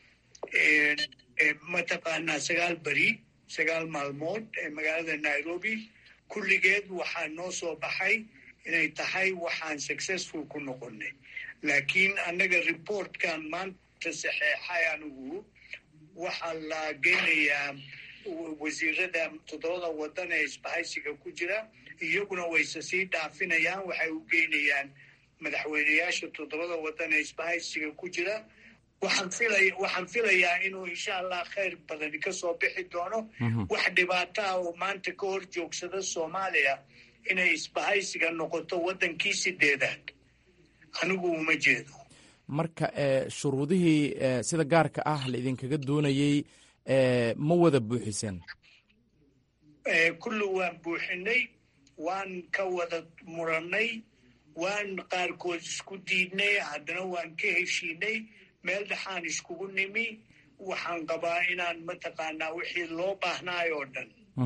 mataqaanaa sagaal beri sagaal maalmood ee magaalada nairobi kulligeed waxaa noo soo baxay inay tahay waxaan successful ku noqonay. laakiin annaga reportkan maanta saxeexay anigu waxaa la geynayaa wasiirada toddobada waddan ee isbahaysiga ku jira, iyaguna wayse sii dhaafinayaan, waxay u geynayaan madaxweyneyaasha toddobada waddan ee isbahaysiga ku jira. waxaan filaya waxaan filayaa inuu insha allah khayr badani ka soo bixi doono. wax dhibaato ah oo maanta ka hor joogsada soomaaliya inay isbahaysiga noqoto waddankii sideedaad anigu uma jeedo. marka shuruudihii sida gaarka ah la idinkaga doonayey ma wada buuxiseen? kulli waan buuxinay, waan ka wada murannay, waan qaarkood isku diidnay, haddana waan ka heshiinay, meel dhexaan iskugu nimi. waxaan qabaa inaan mataqaanaa wixii loo baahnaay oo dhan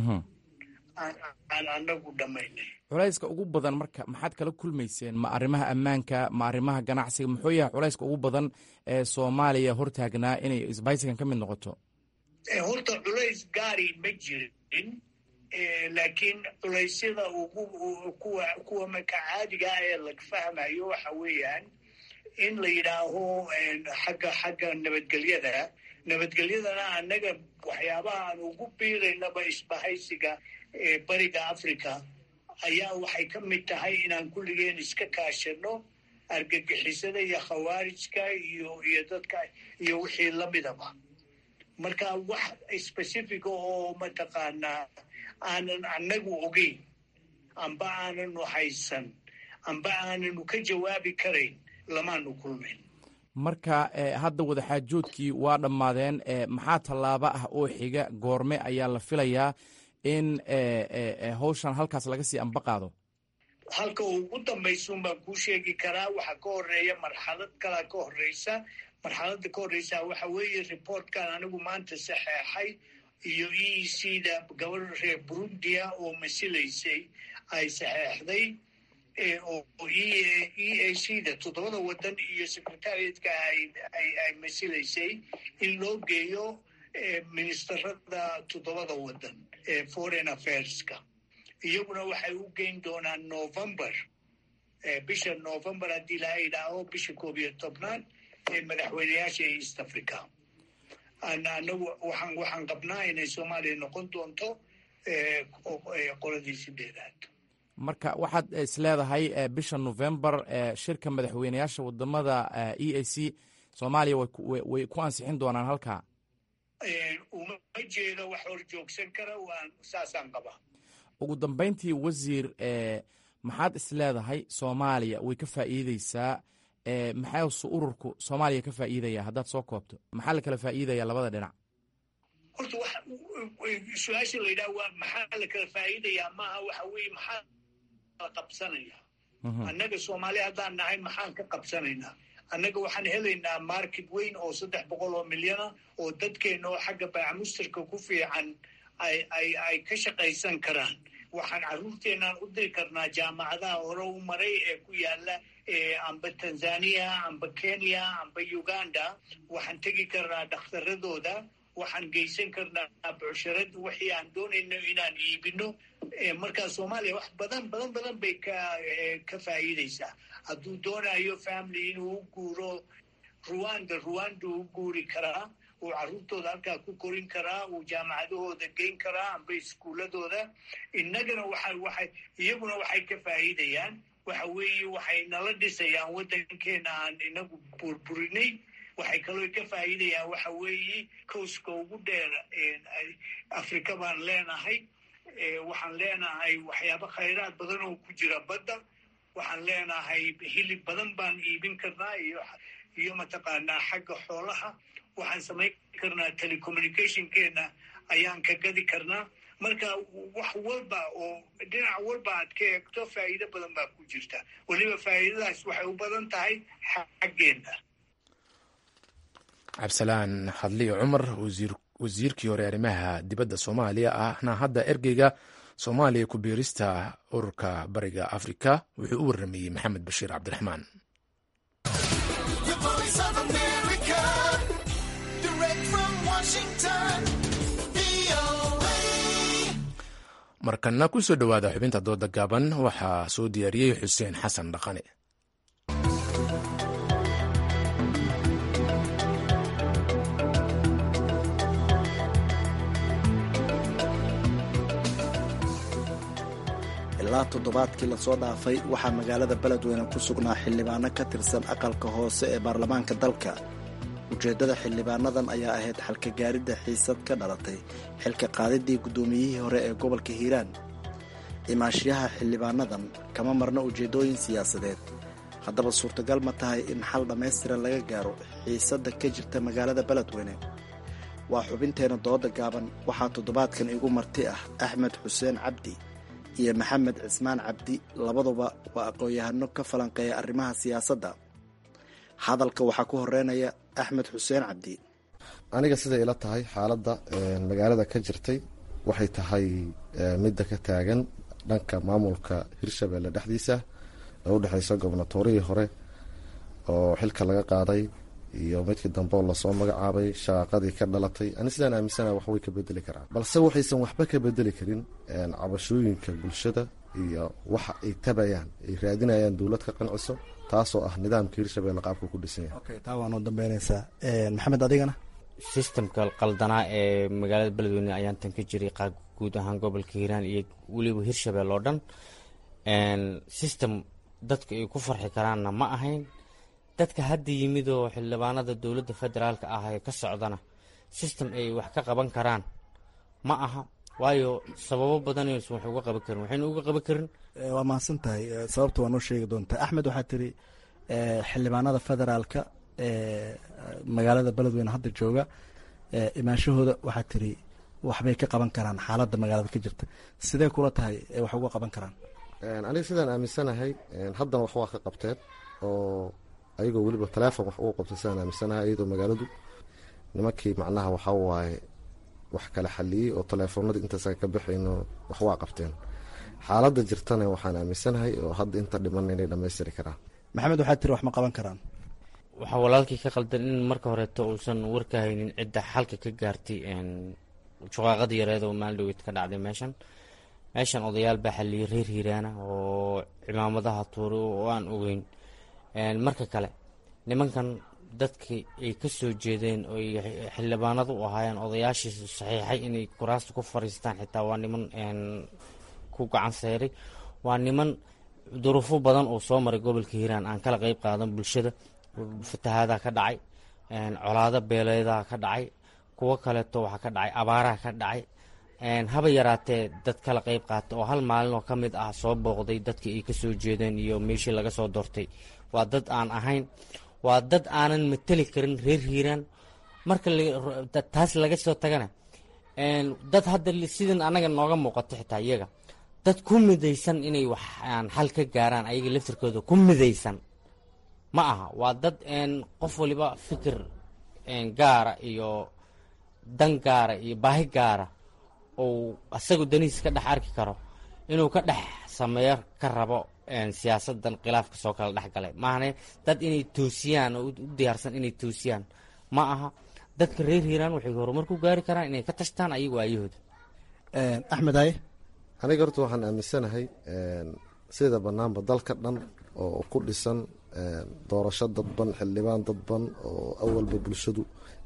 aan anagu dhammaynay. culayska ugu badan marka maxaad kala kulmayseen? ma arrimaha ammaanka, ma arrimaha ganacsiga? muxuu yahay culayska ugu badan ee soomaaliya hortaagnaa inay isbahaysigan ka mid noqoto? horta culays gaari ma jirin, laakiin culaysyada ugu kuwa kuwa maka caadiga ah ee laga fahmayo waxa weeyaan in la yidhaaho xagga xagga nabadgelyada nabadgelyadana annaga waxyaabaha aan ugu biiraynaba isbahaysiga bariga africa ayaa waxay ka mid tahay inaan kulligeen iska kaashano argagixisada iyo khawaarijka iyo iyo dadka iyo wixii lamidaba. marka wax specifica oo mataqaanaa aanan annagu ogeyn amba aananu haysan amba aananu ka jawaabi karayn lamaanu kulmayn. marka hadda wadaxaajoodkii waa dhammaadeen, maxaa tallaabo ah oo xiga? goorme ayaa la filayaa in hawshan halkaas laga sii amba qaado? halka ugu dambaysuun baan kuu sheegi karaa. waxaa ka horeeya marxalad kalaa ka horeysa. marxaladda ka horeysa waxa weeye reportkan anigu maanta saxeexay iyo e e c da gabadha reer burundia oo masilaysay ay saxeexday oo e a c da toddobada waddan iyo secretariatka ay masilaysay in loo geeyo ministerada toddobada waddan ee foreign affairska. iyaguna waxay u geyn doonaan november, bisha november haddii laha idhaaho bisha koob iyo tobnaad ee madaxweyneyaasha east africa. anagu waxaan waxaan qabnaa inay soomaaliya noqon doonto qoladii sideedaad. marka waxaad isleedahay bisha november shirka madaxweyneyaasha wadamada e a c soomaaliya way ku ansixin doonaan halkaa? uma jeedo wax hor joogsan kara, waan saasaan qabaa. ugu dambayntii wasiir, maxaad isleedahay soomaaliya way ka faa'iideysaa? maxaa ururku soomaaliya ka faa'iidaya haddaad soo koobto? maxaa la kala faa'iidaya labada dhinac? horta wax su-aasha la yidhaha waa maxaa la kala faa'iidayaa maaha, waxa weeye maxaa la qabsanaya. annaga soomaaliya haddaan nahay maxaan ka qabsanaynaa? annaga waxaan helaynaa market weyn oo saddex boqol oo milyana oo dadkeena oo xagga baacamustarka ku fiican ay ay ay ka shaqaysan karaan. waxaan carruurteenaan u diri karnaa jaamacadaha hore u maray ee ku yaala amba tanzania amba kenya amba uganda. waxaan tegi karnaa dhakhtaradooda, waxaan geysan karnaa bucsharad wixii aan doonayno inaan iibino. markaa soomaaliya wax badan badan badan bay ka ka faa'iideysaa. hadduu doonayo family inuu u guuro ruwanda ruwanda u guuri karaa, uu carruurtooda halkaa ku korin karaa, uu jaamacadahooda geyn karaa amba iskuuladooda. innagana waxa waxay iyaguna waxay ka faa'iidayaan waxa weeye waxay nala dhisayaan waddankeena aan inagu burburinay. waxay kaloo ka faa'iidayaan waxa weeye kowska ugu dheer afrika baan leenahay. waxaan leenahay waxyaabo khayraad badan oo ku jira badda waxaan leenahay hilib badan baan iibin karnaa iyo iyo mataqaanaa xagga xoolaha waxaan samayn karnaa telecommunicationkeena ayaan ka gadi karnaa marka wax walba oo dhinac walba aad ka eegto faa'iido badan baa ku jirta weliba faa'iidadaas waxay u badan tahay xaggeena. cabdisalaan hadliyo cumar wasiir wasiirkii hore arrimaha dibadda soomaaliya ahna hadda ergeyga soomaaliya ku biirista ururka bariga afrika wuxuu u waramayey maxamed bashiir cabdiraxmaan. markana ku soo dhowaada xubinta dooda gaaban waxaa soo diyaariyey xuseen xasan dhaqane. ilaa toddobaadkii lasoo dhaafay waxaa magaalada beledweyne ku sugnaa xildhibaano ka tirsan aqalka hoose ee baarlamaanka dalka. ujeeddada xildhibaanadan ayaa ahayd xalka gaaridda xiisad ka dhalatay xilka qaadidii guddoomiyihii hore ee gobolka hiiraan. imaanshiyaha xildhibaanadan kama marna ujeeddooyin siyaasadeed. haddaba suurtagal ma tahay in xal dhammaystiran laga gaaro xiisadda ka jirta magaalada beledweyne? waa xubinteena dooda gaaban. waxaa toddobaadkan igu marti ah axmed xuseen cabdi iyo maxamed cismaan cabdi, labaduba waa aqoon-yahano ka falanqeeya arrimaha siyaasadda. hadalka waxaa ku horeynaya axmed xuseen cabdi. aniga siday ila tahay xaaladda magaalada ka jirtay waxay tahay midda ka taagan dhanka maamulka hirshabeelle dhexdiisa ee u dhexeysa gobnatoorihii hore oo xilka laga qaaday iyo midkii dambe oo lasoo magacaabay shaqaqadii ka dhalatay. ani sidaan aaminsana wax way ka bedeli karaan, balse waxaysan waxba ka bedeli karin cabashooyinka bulshada iyo waxa ay tabayaan ay raadinayaan dowlad ka qanciso, taasoo ah nidaamka hirshabeelle qaabka ku dhisan yahay. taa waa noo dambeynaysaa. maxamed adigana? sistamka qaldanaa ee magaalada beledweyne ayaan tan ka jiray guud ahaan gobolka hiiraan iyo weliba hirshabelle oo dhan. sistem dadka ay ku farxi karaanna ma ahayn. dadka hadda yimid oo xildhibaanada dowladda federaalka ah ee ka socdana sistem ay wax ka qaban karaan ma aha, waayo sababo badan aysan wax uga qaban karin. waxayna uga qaban karin. waa mahadsan tahay. sababta waa noo sheegi doontaa. axmed, waxaa tiri xildhibaanada federaalka ee magaalada beledweyne hadda jooga imaanshahooda waxaa tiri waxbay ka qaban karaan xaaladda magaalada ka jirta. sidee kula tahay wax uga qaban karaan? aniga sidaan aaminsanahay haddana wax waa ka qabteen oo ayagoo weliba taleefon wax uga qabtay sidaan aaminsanahay, iyadoo magaaladu nimankii macnaha waxaa waaye wax kala xaliyey oo taleefoonadii intaasaan ka baxayno wax waa qabteen. xaaladda jirtana waxaan aaminsanahay oo hadda inta dhiman inay dhammaystiri karaan. maxamed, waxaa tiri wax ma qaban karaan? waxaa walaalkii ka qaldan in marka horeeto uusan warka haynin cidda xalka ka gaartay shaqaaqadii yareed oo maalin dhaweyd ka dhacday meeshan. meeshan odayaal baa xaliyey reer hiiraana oo cimaamadaha tuuray oo aan ogeyn. marka kale nimankan dadkii ay ka soo jeedeen oo xildhibaanadu u ahaayeen odayaashii saxiixay inay kuraasta ku fariistaan xitaa waa niman ku gacan seeray. waa niman duruufo badan oo soo maray gobolka hiiraan aan kala qeyb qaadan. bulshada fatahaadaha ka dhacay, colaado beeleedaha ka dhacay, kuwo kaleeto waxaa ka dhacay abaaraha ka dhacay. haba yaraatee dad kala qeyb qaata oo hal maalin oo ka mid ah soo booqday dadkii ay ka soo jeedeen iyo meeshii laga soo doortay. waa dad aan ahayn, waa dad aanan mateli karin reer hiiraan. marka taas laga soo tagana dad hadda sidan anaga nooga muuqato xitaa iyaga dad ku midaysan inay wax aan xal ka gaaraan ayaga laftirkooda ku midaysan ma aha. waa dad qof waliba fikir gaara iyo dan gaara iyo baahi gaara oo asagu danihiis ka dhex arki karo inuu ka dhex sameeyo ka rabo siyaasadan khilaafka soo kala dhex galay maahane dad inay toosiyaan oo u diyaarsan inay toosiyaan ma aha. dadka reer hiiraan waxay horumar ku gaari karaan inay ka tashtaan ayagu aayahooda. axmed aye? aniga horta waxaan aaminsanahay sida banaanba dalka dhan oo ku dhisan doorasho dadban, xildhibaan dadban oo awalba bulshadu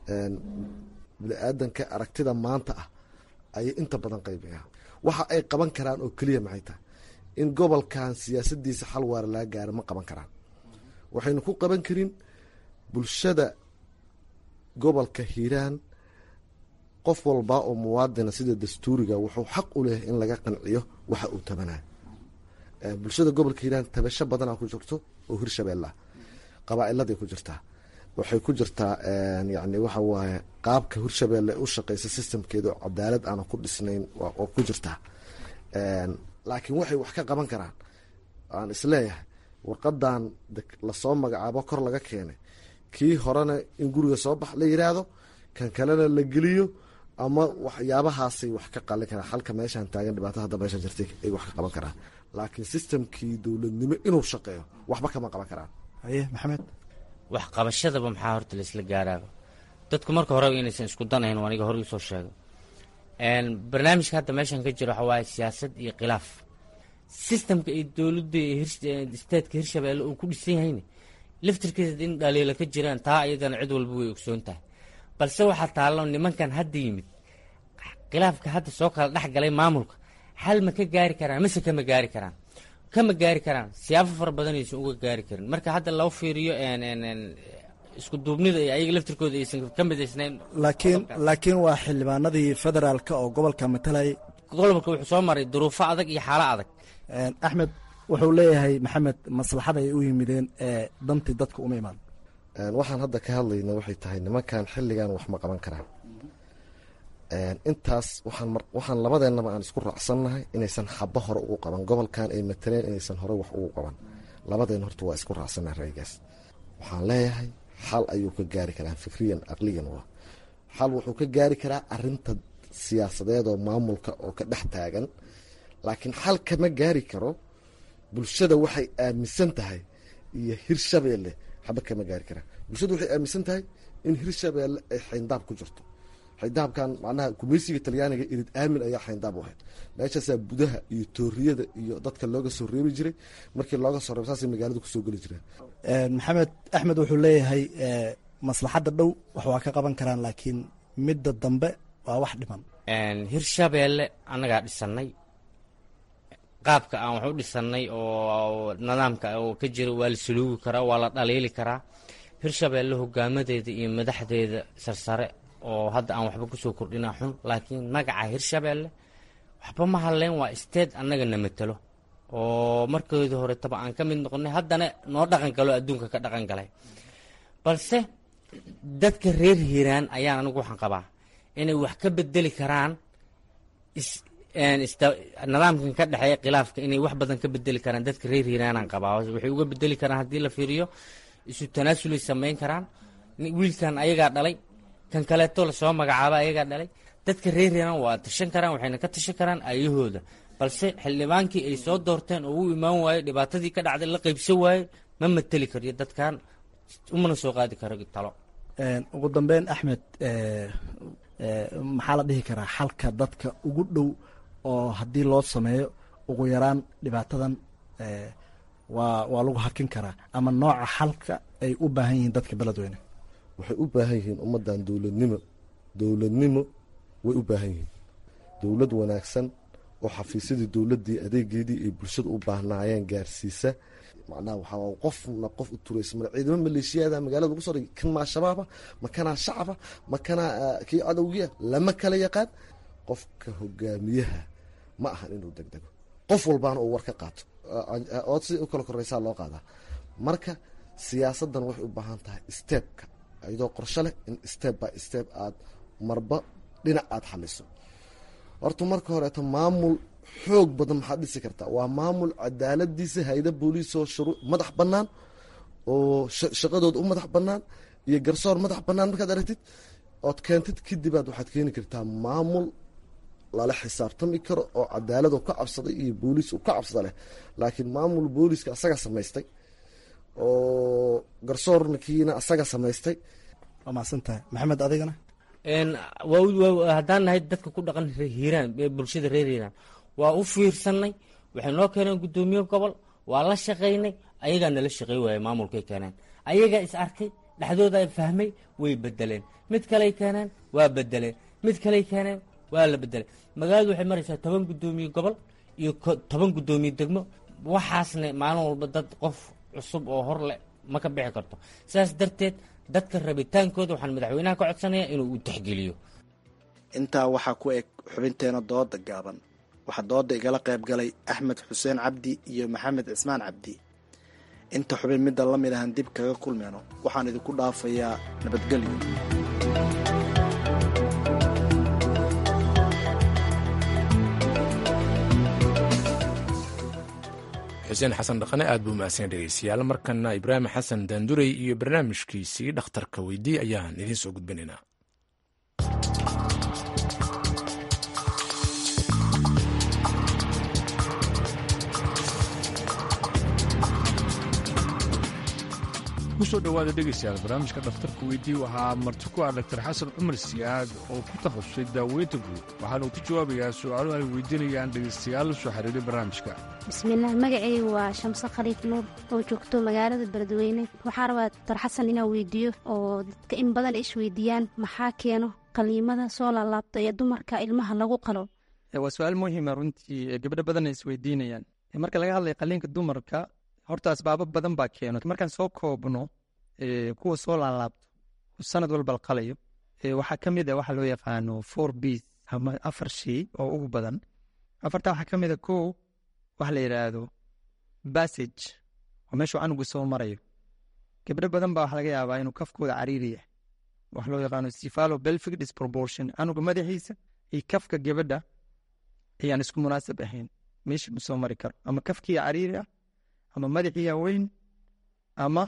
bini-aadanka aragtida maanta ah ayay inta badan qaybaya. waxa ay qaban karaan oo keliya maxay tahay in gobolkan siyaasadiisa xal waara laga gaaro ma qaban karaan. waxaynu ku qaban karin bulshada gobolka hiiraan qof walba oo muwaadina sida dastuuriga wuxuu xaq u leeyahay in laga qanciyo waxa uu tabanayo. bulshada gobolka hiiraan tabasho badanaa ku jirto oo hirshabeella qabaa'iladay ku jirtaa waxay ku jirtaa yani waxa waaye qaabka hirshabeelle u shaqeysa systemkeeda oo cadaalad aana ku dhisnayn oo ku jirtaa laakiin waxay wax ka qaban karaan aan isleeyahay warqadan lasoo magacaabo kor laga keenay kii horena in guriga soo bax la yiraahdo kan kalena la geliyo ama waxyaabahaasay wax ka qalin karaan halka meeshaan taagan dhibaato hadda meesha jirtay ay wax ka qaban karaan laakiin systemkii dowladnimo inuu shaqeeyo waxba kama qaban karaan haye maxamed wax qabashadaba maxaa horta la isla gaaraaba dadku marka horeba inaysan isku danayn waa aniga hore usoo sheego barnaamijka hadda meeshan ka jiro waxa waaye siyaasad iyo khilaaf systemka iyo dowladda statetka hirshabeelle uu ku dhisan yahayna laftirkeeda in dhaliila ka jiraan taa iyadana cid walba way ogsoon tahay balse waxaa taallo nimankan hadda yimid khilaafka hadda soo kala dhex galay maamulka xal ma ka gaari karaan mase kama gaari karaan kama gaari karaan siyaabo fara badan aysan uga gaari karin marka hadda loo fiiriyo isku duubnida iyo ayaga laftirkooda aysan ka midaysnayn laakiin laakiin waa xildhibaanadii federaalka oo gobolka matalay gobolka wuxuu soo maray duruufo adag iyo xaalo adag axmed wuxuu leeyahay maxamed maslaxada ay u yimideen ee dantii dadka uma imaan waxaan hadda ka hadlayna waxay tahay nimankan xilligan wax ma qaban karaan intaas waxaan waxaan labadeennaba aan isku raacsannahay inaysan xabo hore ugu qaban gobolkan ay mataleen inaysan hore wax ugu qaban labadeen horta waa isku raacsannahay raygaas waxaan leeyahay xal ayuu ka gaari karaa fikriyan aqliyan waa xal wuxuu ka gaari karaa arinta siyaasadeed oo maamulka oo ka dhex taagan laakiin xal kama gaari karo bulshada waxay aaminsan tahay iyo hirshabeelle xaba kama gaari karaa bulshada waxay aaminsan tahay in hirshabeelle ay xayndaab ku jirto xayndaabkan macnaha gumaysiga talyaaniga irid aamin ayaa xayndaab u ahayd meeshaasaa budaha iyo tooriyada iyo dadka looga soo reebi jiray markii looga soo reebo saasay magaalada kusoo geli jireen maxamed axmed wuxuu leeyahay maslaxadda dhow wax waa ka qaban karaan laakiin midda dambe waa wax dhiman hirshabeelle annagaa dhisanay qaabka aan wax u dhisanay oo nidaamka oo ka jira waa la saluugi karaa waa la dhaliili karaa hirshabeelle hogaamadeeda iyo madaxdeeda sarsare oo hadda aan waxba kusoo kordhina xun laakiin magaca hirshabeelle waxba ma hadleen waa state annaga na matalo oo markeedii hore taba aan ka mid noqonay haddana noo dhaqan galo adduunka ka dhaqan galay balse dadka reer hiiraan ayaan anigu waxaan qabaa inay wax ka bedeli karaan nidaamkan ka dhexeeya khilaafka inay wax badan ka bedeli karaan dadka reer hiiraanaan qabaa waxay uga bedeli karaan haddii la fiiriyo isu tanaasulay samayn karaan wiilkan ayagaa dhalay kan kaleeto lasoo magacaaba ayagaa dhalay dadka reer hiiraan waa tashan karaan waxayna ka tashan karaan ayahooda balse xildhibaankii ay soo doorteen oo u imaan waaye dhibaatadii ka dhacday la qaybsan waaye ma mateli kariyo dadkan umana soo qaadi karo talo ugu dambeyn axmed maxaa la dhihi karaa xalka dadka ugu dhow oo haddii loo sameeyo ugu yaraan dhibaatadan waa waa lagu hakin karaa ama nooca xalka ay u baahan yihiin dadka beledweyne waxay u baahan yihiin ummaddan dowladnimo dowladnimo way u baahan yihiin dowlad wanaagsan oo xafiisyadii dowladdii adeegeedii ay bulshada u baahnaayeen gaarsiisa macnaha waxaa qofna qof u turaysa mar ciidamo maleeshiyaada magaalada ugu soo dhigay kan maa shabaaba ma kanaa shacaba ma kanaa kii cadowgiya lama kala yaqaan qofka hogaamiyaha ma ahan inuu degdego qof walbaana uu war ka qaato ood si u kala koreysaa loo qaadaa marka siyaasaddan waxay u baahan tahay stebka iyadoo qorsho leh in steb by steb aad marba dhinac aad xaliso horta marka horeeto maamul xoog badan maxaad dhisi kartaa waa maamul cadaaladiisa hayda booliis oo shuruu madax bannaan oo shaqadooda u madax bannaan iyo garsoor madax bannaan markaad aragtid ood keentid kadibaad waxaad keeni kartaa maamul lala xisaabtami karo oo cadaalad oo ka cabsaday iyo booliis uu ka cabsada leh laakiin maamul booliiska asaga samaystay oo garsoorkiina asaga samaystay waa mahadsantahay maxamed adigana haddaan nahay dadka ku dhaqan hiiraan bulshada reer hiiraan waa u fiirsanay waxay noo keeneen guddoomiye gobol waa la shaqaynay ayagaa nala shaqey waaya maamulkay keeneen ayagaa is arkay dhexdooda ay fahmay way bedeleen mid kaley keeneen waa bedeleen mid kaley keeneen waa la bedelay magaaladu waxay maraysaa toban guddoomiye gobol iyo toban guddoomiye degmo waxaasna maalin walba dad qof cusub oo hor leh ma ka bixi karto sidaas darteed dadka rabitaankooda waxaan madaxweynaha ka codsanayaa inuu u tixgeliyo intaa waxaa ku eg xubinteena dooda gaaban waxaa dooda igala qayb galay axmed xuseen cabdi iyo maxamed cismaan cabdi. inta xubin midda la mid ahan dib kaga kulmeyno waxaan idinku dhaafayaa nabadgelyo. xuseen xasan dhaqane aad buu mahadsan dhegeystayaal. markana ibraahim xasan daandurey iyo barnaamijkiisii dhakhtarka weydii ayaan idiin soo gudbinaynaa. kusoo dhowaada dhegaystayaal barnaamijka dhakhtarka weydii waxaa marti ku ah daktar xasan cumar siyaad oo ku takhasusay daaweynta guud waxaana uu ka jawaabayaa su'aalo ay weydiinayaan dhegaystayaal la soo xiriiray barnaamijka. bismillaah, magacaygu waa shamse khaliif nuur oo joogto magaalada beledweyne. waxaa rabaa daktar xasan inaan weydiiyo oo dadka in badan isweydiiyaan maxaa keeno qaliimada soo laalaabta ee dumarka ilmaha lagu qalo. waa su-aal muhiima runtii ee gabdho badan ay isweydiinayaan. marka laga hadlaya qaliinka dumarka horta asbaabo badan baa keeno. markaan soo koobno kuwa soo laalaabto sanad walba la qalayo waxaa ka mid a waxa loo yaqaano four bs ama afar shay oo ugu badan. afartaa waxaa ka mid a kow waxa la yidhaahdo bassage oo meeshuu canugu soo marayo. gabdho badan baa waxa laga yaabaa inuu kafkooda cariiriya waxa loo yaqaano cephalo pelvic disproportion. canuga madaxiisa iyo kafka gabadha ayaan isku munaasab ahayn meeshii mu soo mari karo, ama kafkiiya cariiri ah ama madaxiiya weyn, ama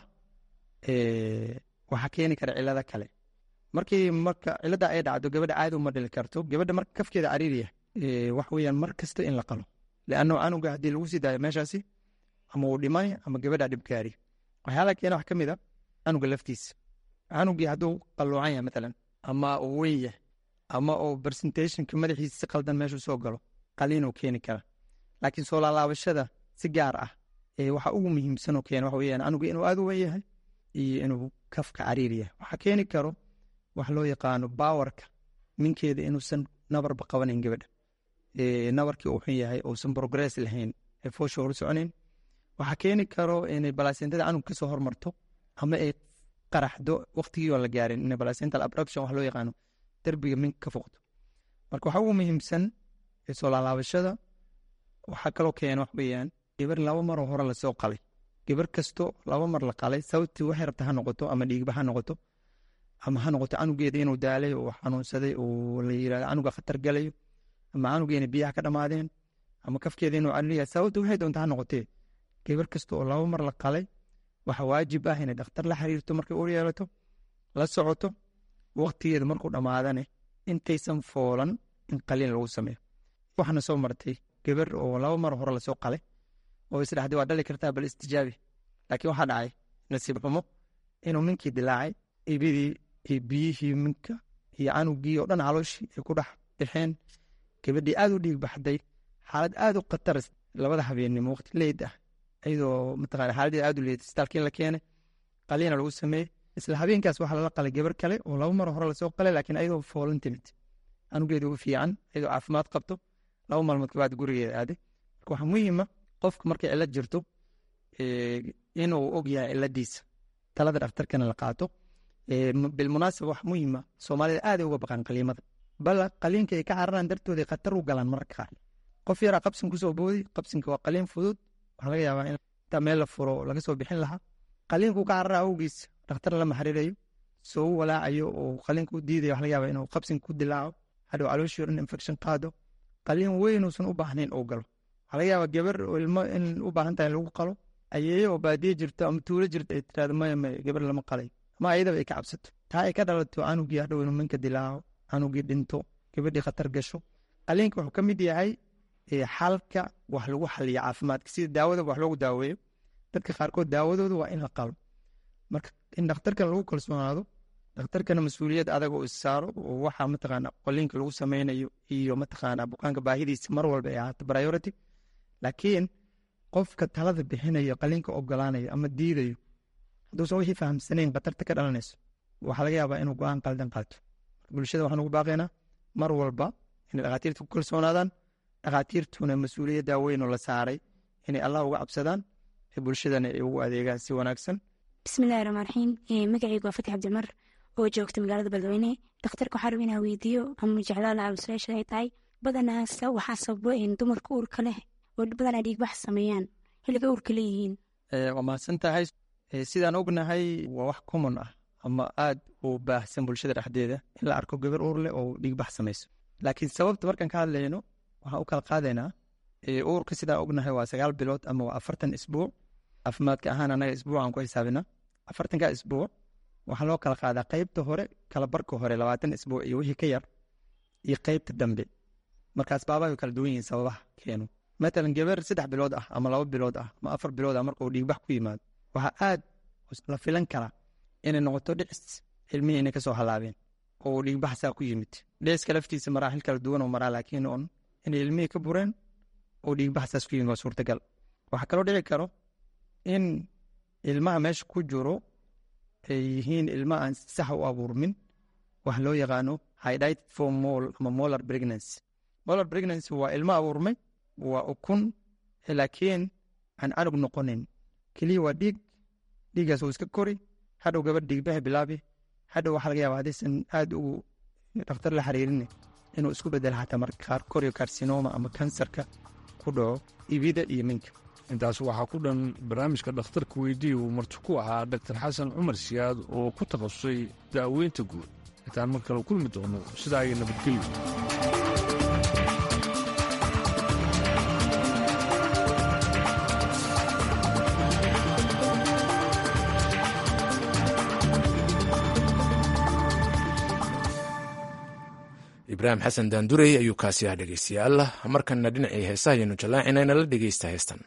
waxaa keeni kara cilado kale. markii marka cilada ay dhacdo gabadha caadi uma dhili karto. gabadha marka kafkeeda cariiriya wax weyaan mar kasta in la qalo, leanno canuga haddii lagu sii daayo meeshaasi ama uu dhimay ama gabadha dhibgaari. waxyaalaha keena wax ka mid a canuga laftiisa. canugii hadduu qalluucan yahay maalan ama uu weyn yahay ama uu presentationka madaxiisa si qaldan meeshuu soo galo qaliinuu keeni kara. laakiin soo laalaabashada si gaar ah waxa ugu muhiimsanoo keena waxa weyaan canuga inuu aad u weyn yahay iyo inuu kafka cariir yahay. waxaa keeni karo wax loo yaqaano baawarka minkeeda inuusan nabarba qabanayn gabadha, nabarkii uu xun yahay uusan progress lahayn ee foosha hor soconayn. waxaa keeni karo inay balasentada canug kasoo hormarto ama ay qaraxdo waqtigii oo la gaarin, inay balasental abruption wax loo yaqaano derbiga minka ka foqdo. marka waxa ugu muhiimsan soo laalaabashada waxaa kaloo keena wax weyaan gabar laba maroo hore lasoo qalay. gabar kasto laba mar la qalay sababtii waxay rabta ha noqoto, ama dhiigba ha noqoto, ama ha noqoto canugeeda inuu daalay oo xanuunsaday oo la yirahdo canuga khatar galayo, ama canugeena biyaha ka dhammaadeen, ama kafkeeda inuu cariiriya. sababta waxay doonta ha noqotee gabar kasta oo laba mar la qalay waxa waajib ah inay dhakhtar la xiriirto markay u yeelato, la socoto, waqtigeeda markuu dhammaadane intaysan foolan in qaliin lagu sameeyo. waxaana soo martay gabar oo laba mar hore lasoo qalay oo isdhaxday waa dhali kartaa bal istijaabi, laakiin waxaa dhacay nasiib xumo inuu minkii dilaacay, ibidii iyo biyihii minka iyo canugii oo dhan calooshii ay ku dhex dhexeen. gabadhii aad u dhiig baxday, xaalad aad u khatar. labada habeennimo waqti leyd ah iyadoo mataqaana xaaladdeeda aad u leeday isbitaalkii la keenay, qaliina lagu sameeyey. isla habeenkaas waxaa lala qalay gabar kale oo laba mar hore lasoo qalay, laakiin ayadoo foolan timid, canugeedu u fiican, iyadoo caafimaad qabto, laba maalmood kabaad gurigeeda aaday. marka waxaa muhiima qofka markay cilad jirto inuu og yahay ciladiisa, talada dhakhtarkana la qaato. bilmunaasaba wax muhiima soomaalida aaday uga baqaan qaliimada, bal qaliinka ay ka cararaan dartooda khatar u galaan mararka qaar. qof yaraa qabsin kusoo boodi, qabsinka waa qaliin fudud, waxaa laga yaabaa in intaa meel la furo laga soo bixin lahaa. qaliinku ka carara awgiis dhakhtar lama xiriirayo, soo u walaacayo oo qaliinka u diidaya, waxa laga yaabaa inuu qabsinka ku dilaaco, hadhow calooshii in infection qaado, qaliin weyn uusan u baahnayn uu galo. waxaa laga yaabaa gabar oo ilmo in u baahan tahay lagu qalo, ayeeyo oo baadiye jirto ama tuulo jirto ay tirahdo maya maya gabar lama qalay, ama ayadaba ay ka cabsato, taa ay ka dhalato canugii hadhow inuu minka dilaaco, canugii dhinto, gabadhii khatar gasho. qaliinka wuxuu ka mid yahay xalka wax lagu xaliyo caafimaadka, sida daawada wax loogu daaweeyo. dadka qaarkood daawadooda waa in la qalo. marka in dhakhtarkan lagu kalsoonaado, dhakhtarkana mas-uuliyad adag oo issaaro oo waxa mataqaana qaliinka lagu sameynayo iyo mataqaana bukaanka baahidiisa mar walba ay ahaato priority. laakiin qofka talada bixinayo, qaliinka ogolaanayo ama diidayo, hadduusan wixii fahamsanayn khatarta ka dhalanayso, waxaa laga yaabaa inuu go-aan qaldan qaato. bulshada waxaan ugu baaqaynaa mar walba inay dhakhaatiirta ku kalsoonaadaan, dhakhaatiirtuna mas-uuliyadda weyn oo la saaray inay allah uga cabsadaan, ee bulshadana ay ugu adeegaan si wanaagsan. bismillahi raxmaan raxiim. magacaygu waa fatix cabdimar oo joogta magaalada beledweyne. dhakhtarka waxaa raba inaa weydiiyo ama jeclaa lahaa su-aasha ay tahay badanaas waxaa sababo dumarka uurka leh oo badanaa dhiigbax sameeyaan xilliga uurka leeyihiin. waa mahadsan tahay. sidaan ognahay waa wax common ah ama aad u baahsan bulshada dhexdeeda in la arko gabar uur leh oo dhiigbax samayso. laakiin sababta markaan ka hadlayno waxaan u kala qaadaynaa uurka sidaan ognahay waa sagaal bilood ama waa afartan isbuuc. caafimaadka ahaan anaga isbuucaan ku xisaabina. afartanka isbuuc waxaa loo kala qaadaa qaybta hore kala barka hore labaatan isbuuc iyo wixii ka yar iyo qaybta dambe. markaas baabahay kala duwan yihiin sababaha keeno. matalan gabar saddex bilood ah ama laba bilood ah ama afar bilood ah marka uu dhiigbax ku yimaado waxaa aad la filan karaa inay noqoto dhicis ilmihii inay kasoo halaabeen oo dhiigbax saa ku yimid. dhiciska laftiisa maraaxil kala duwan oo maraa laakiin on inay ilmihii ka bureen oo dhiigbax saas ku yimid waa suurtagal. waxaa kaloo dhici karo in ilmaha meesha ku jiro ay yihiin ilma aan sax u abuurmin wax loo yaqaano hydate for mol ama molar pregnancy. molar pregnancy waa ilmo abuurmay waa ukun laakiin aan anug noqonin keliya waa dhiig dhiigaas uu iska kori hadhow gabadh dhiigbaha bilaabi hadhow waxaa laga yaabaa haddaysan aad ugu dhakhtar la xiriirin inuu isku bedelo xataa marka qaar korio karsinoma ama kansarka ku dhaco ibida iyo minka. intaas waxaa ku dhan barnaamijka dhakhtarka weydii uu marti ku ahaa doctor xasan cumar siyaad oo ku takhasusay daaweynta guud. intaan mar kale kulmi doono sidaa iyo nabadgelyo. ibraahim xasan daandurey ayuu kaasi ah dhegeystayaal. markanna dhinacii heesaha ayaynu jallaacinayna la dhegeysta heestan.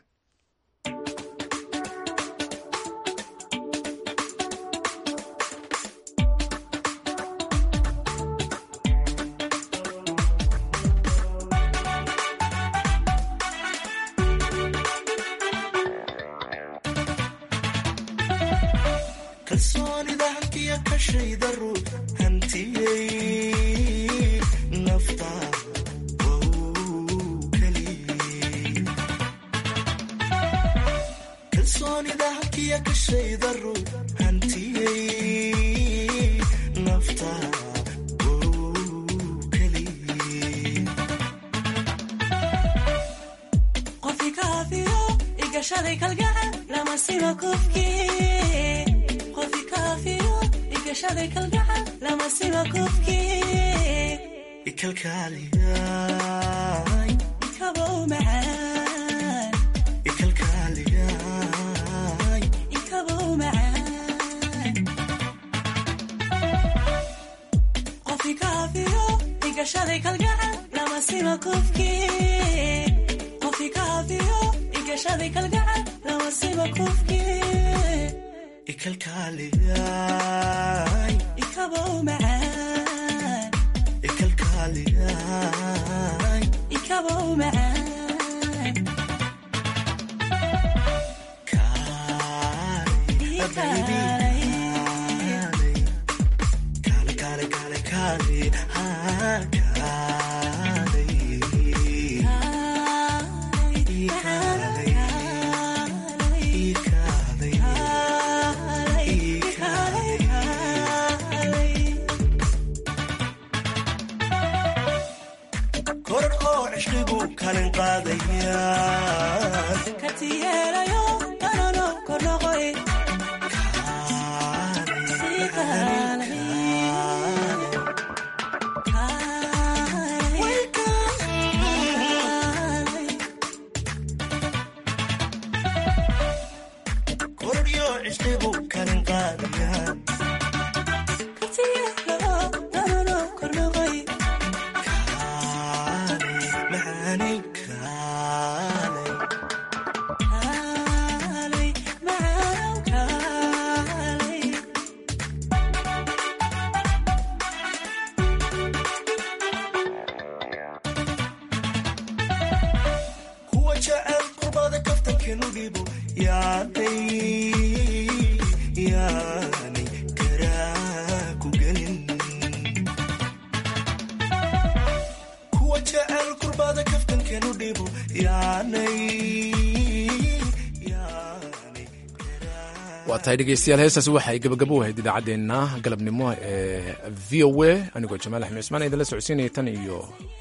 waa tahay dhegeystayaal heestaasi waxay gabagabo ahayd idaacaddeenna galabnimo ee v o a anigoo jamaal axmed cismaan idinla socodsiinaya tan iyo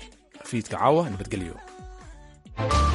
fiidka caawa nabadgelyo.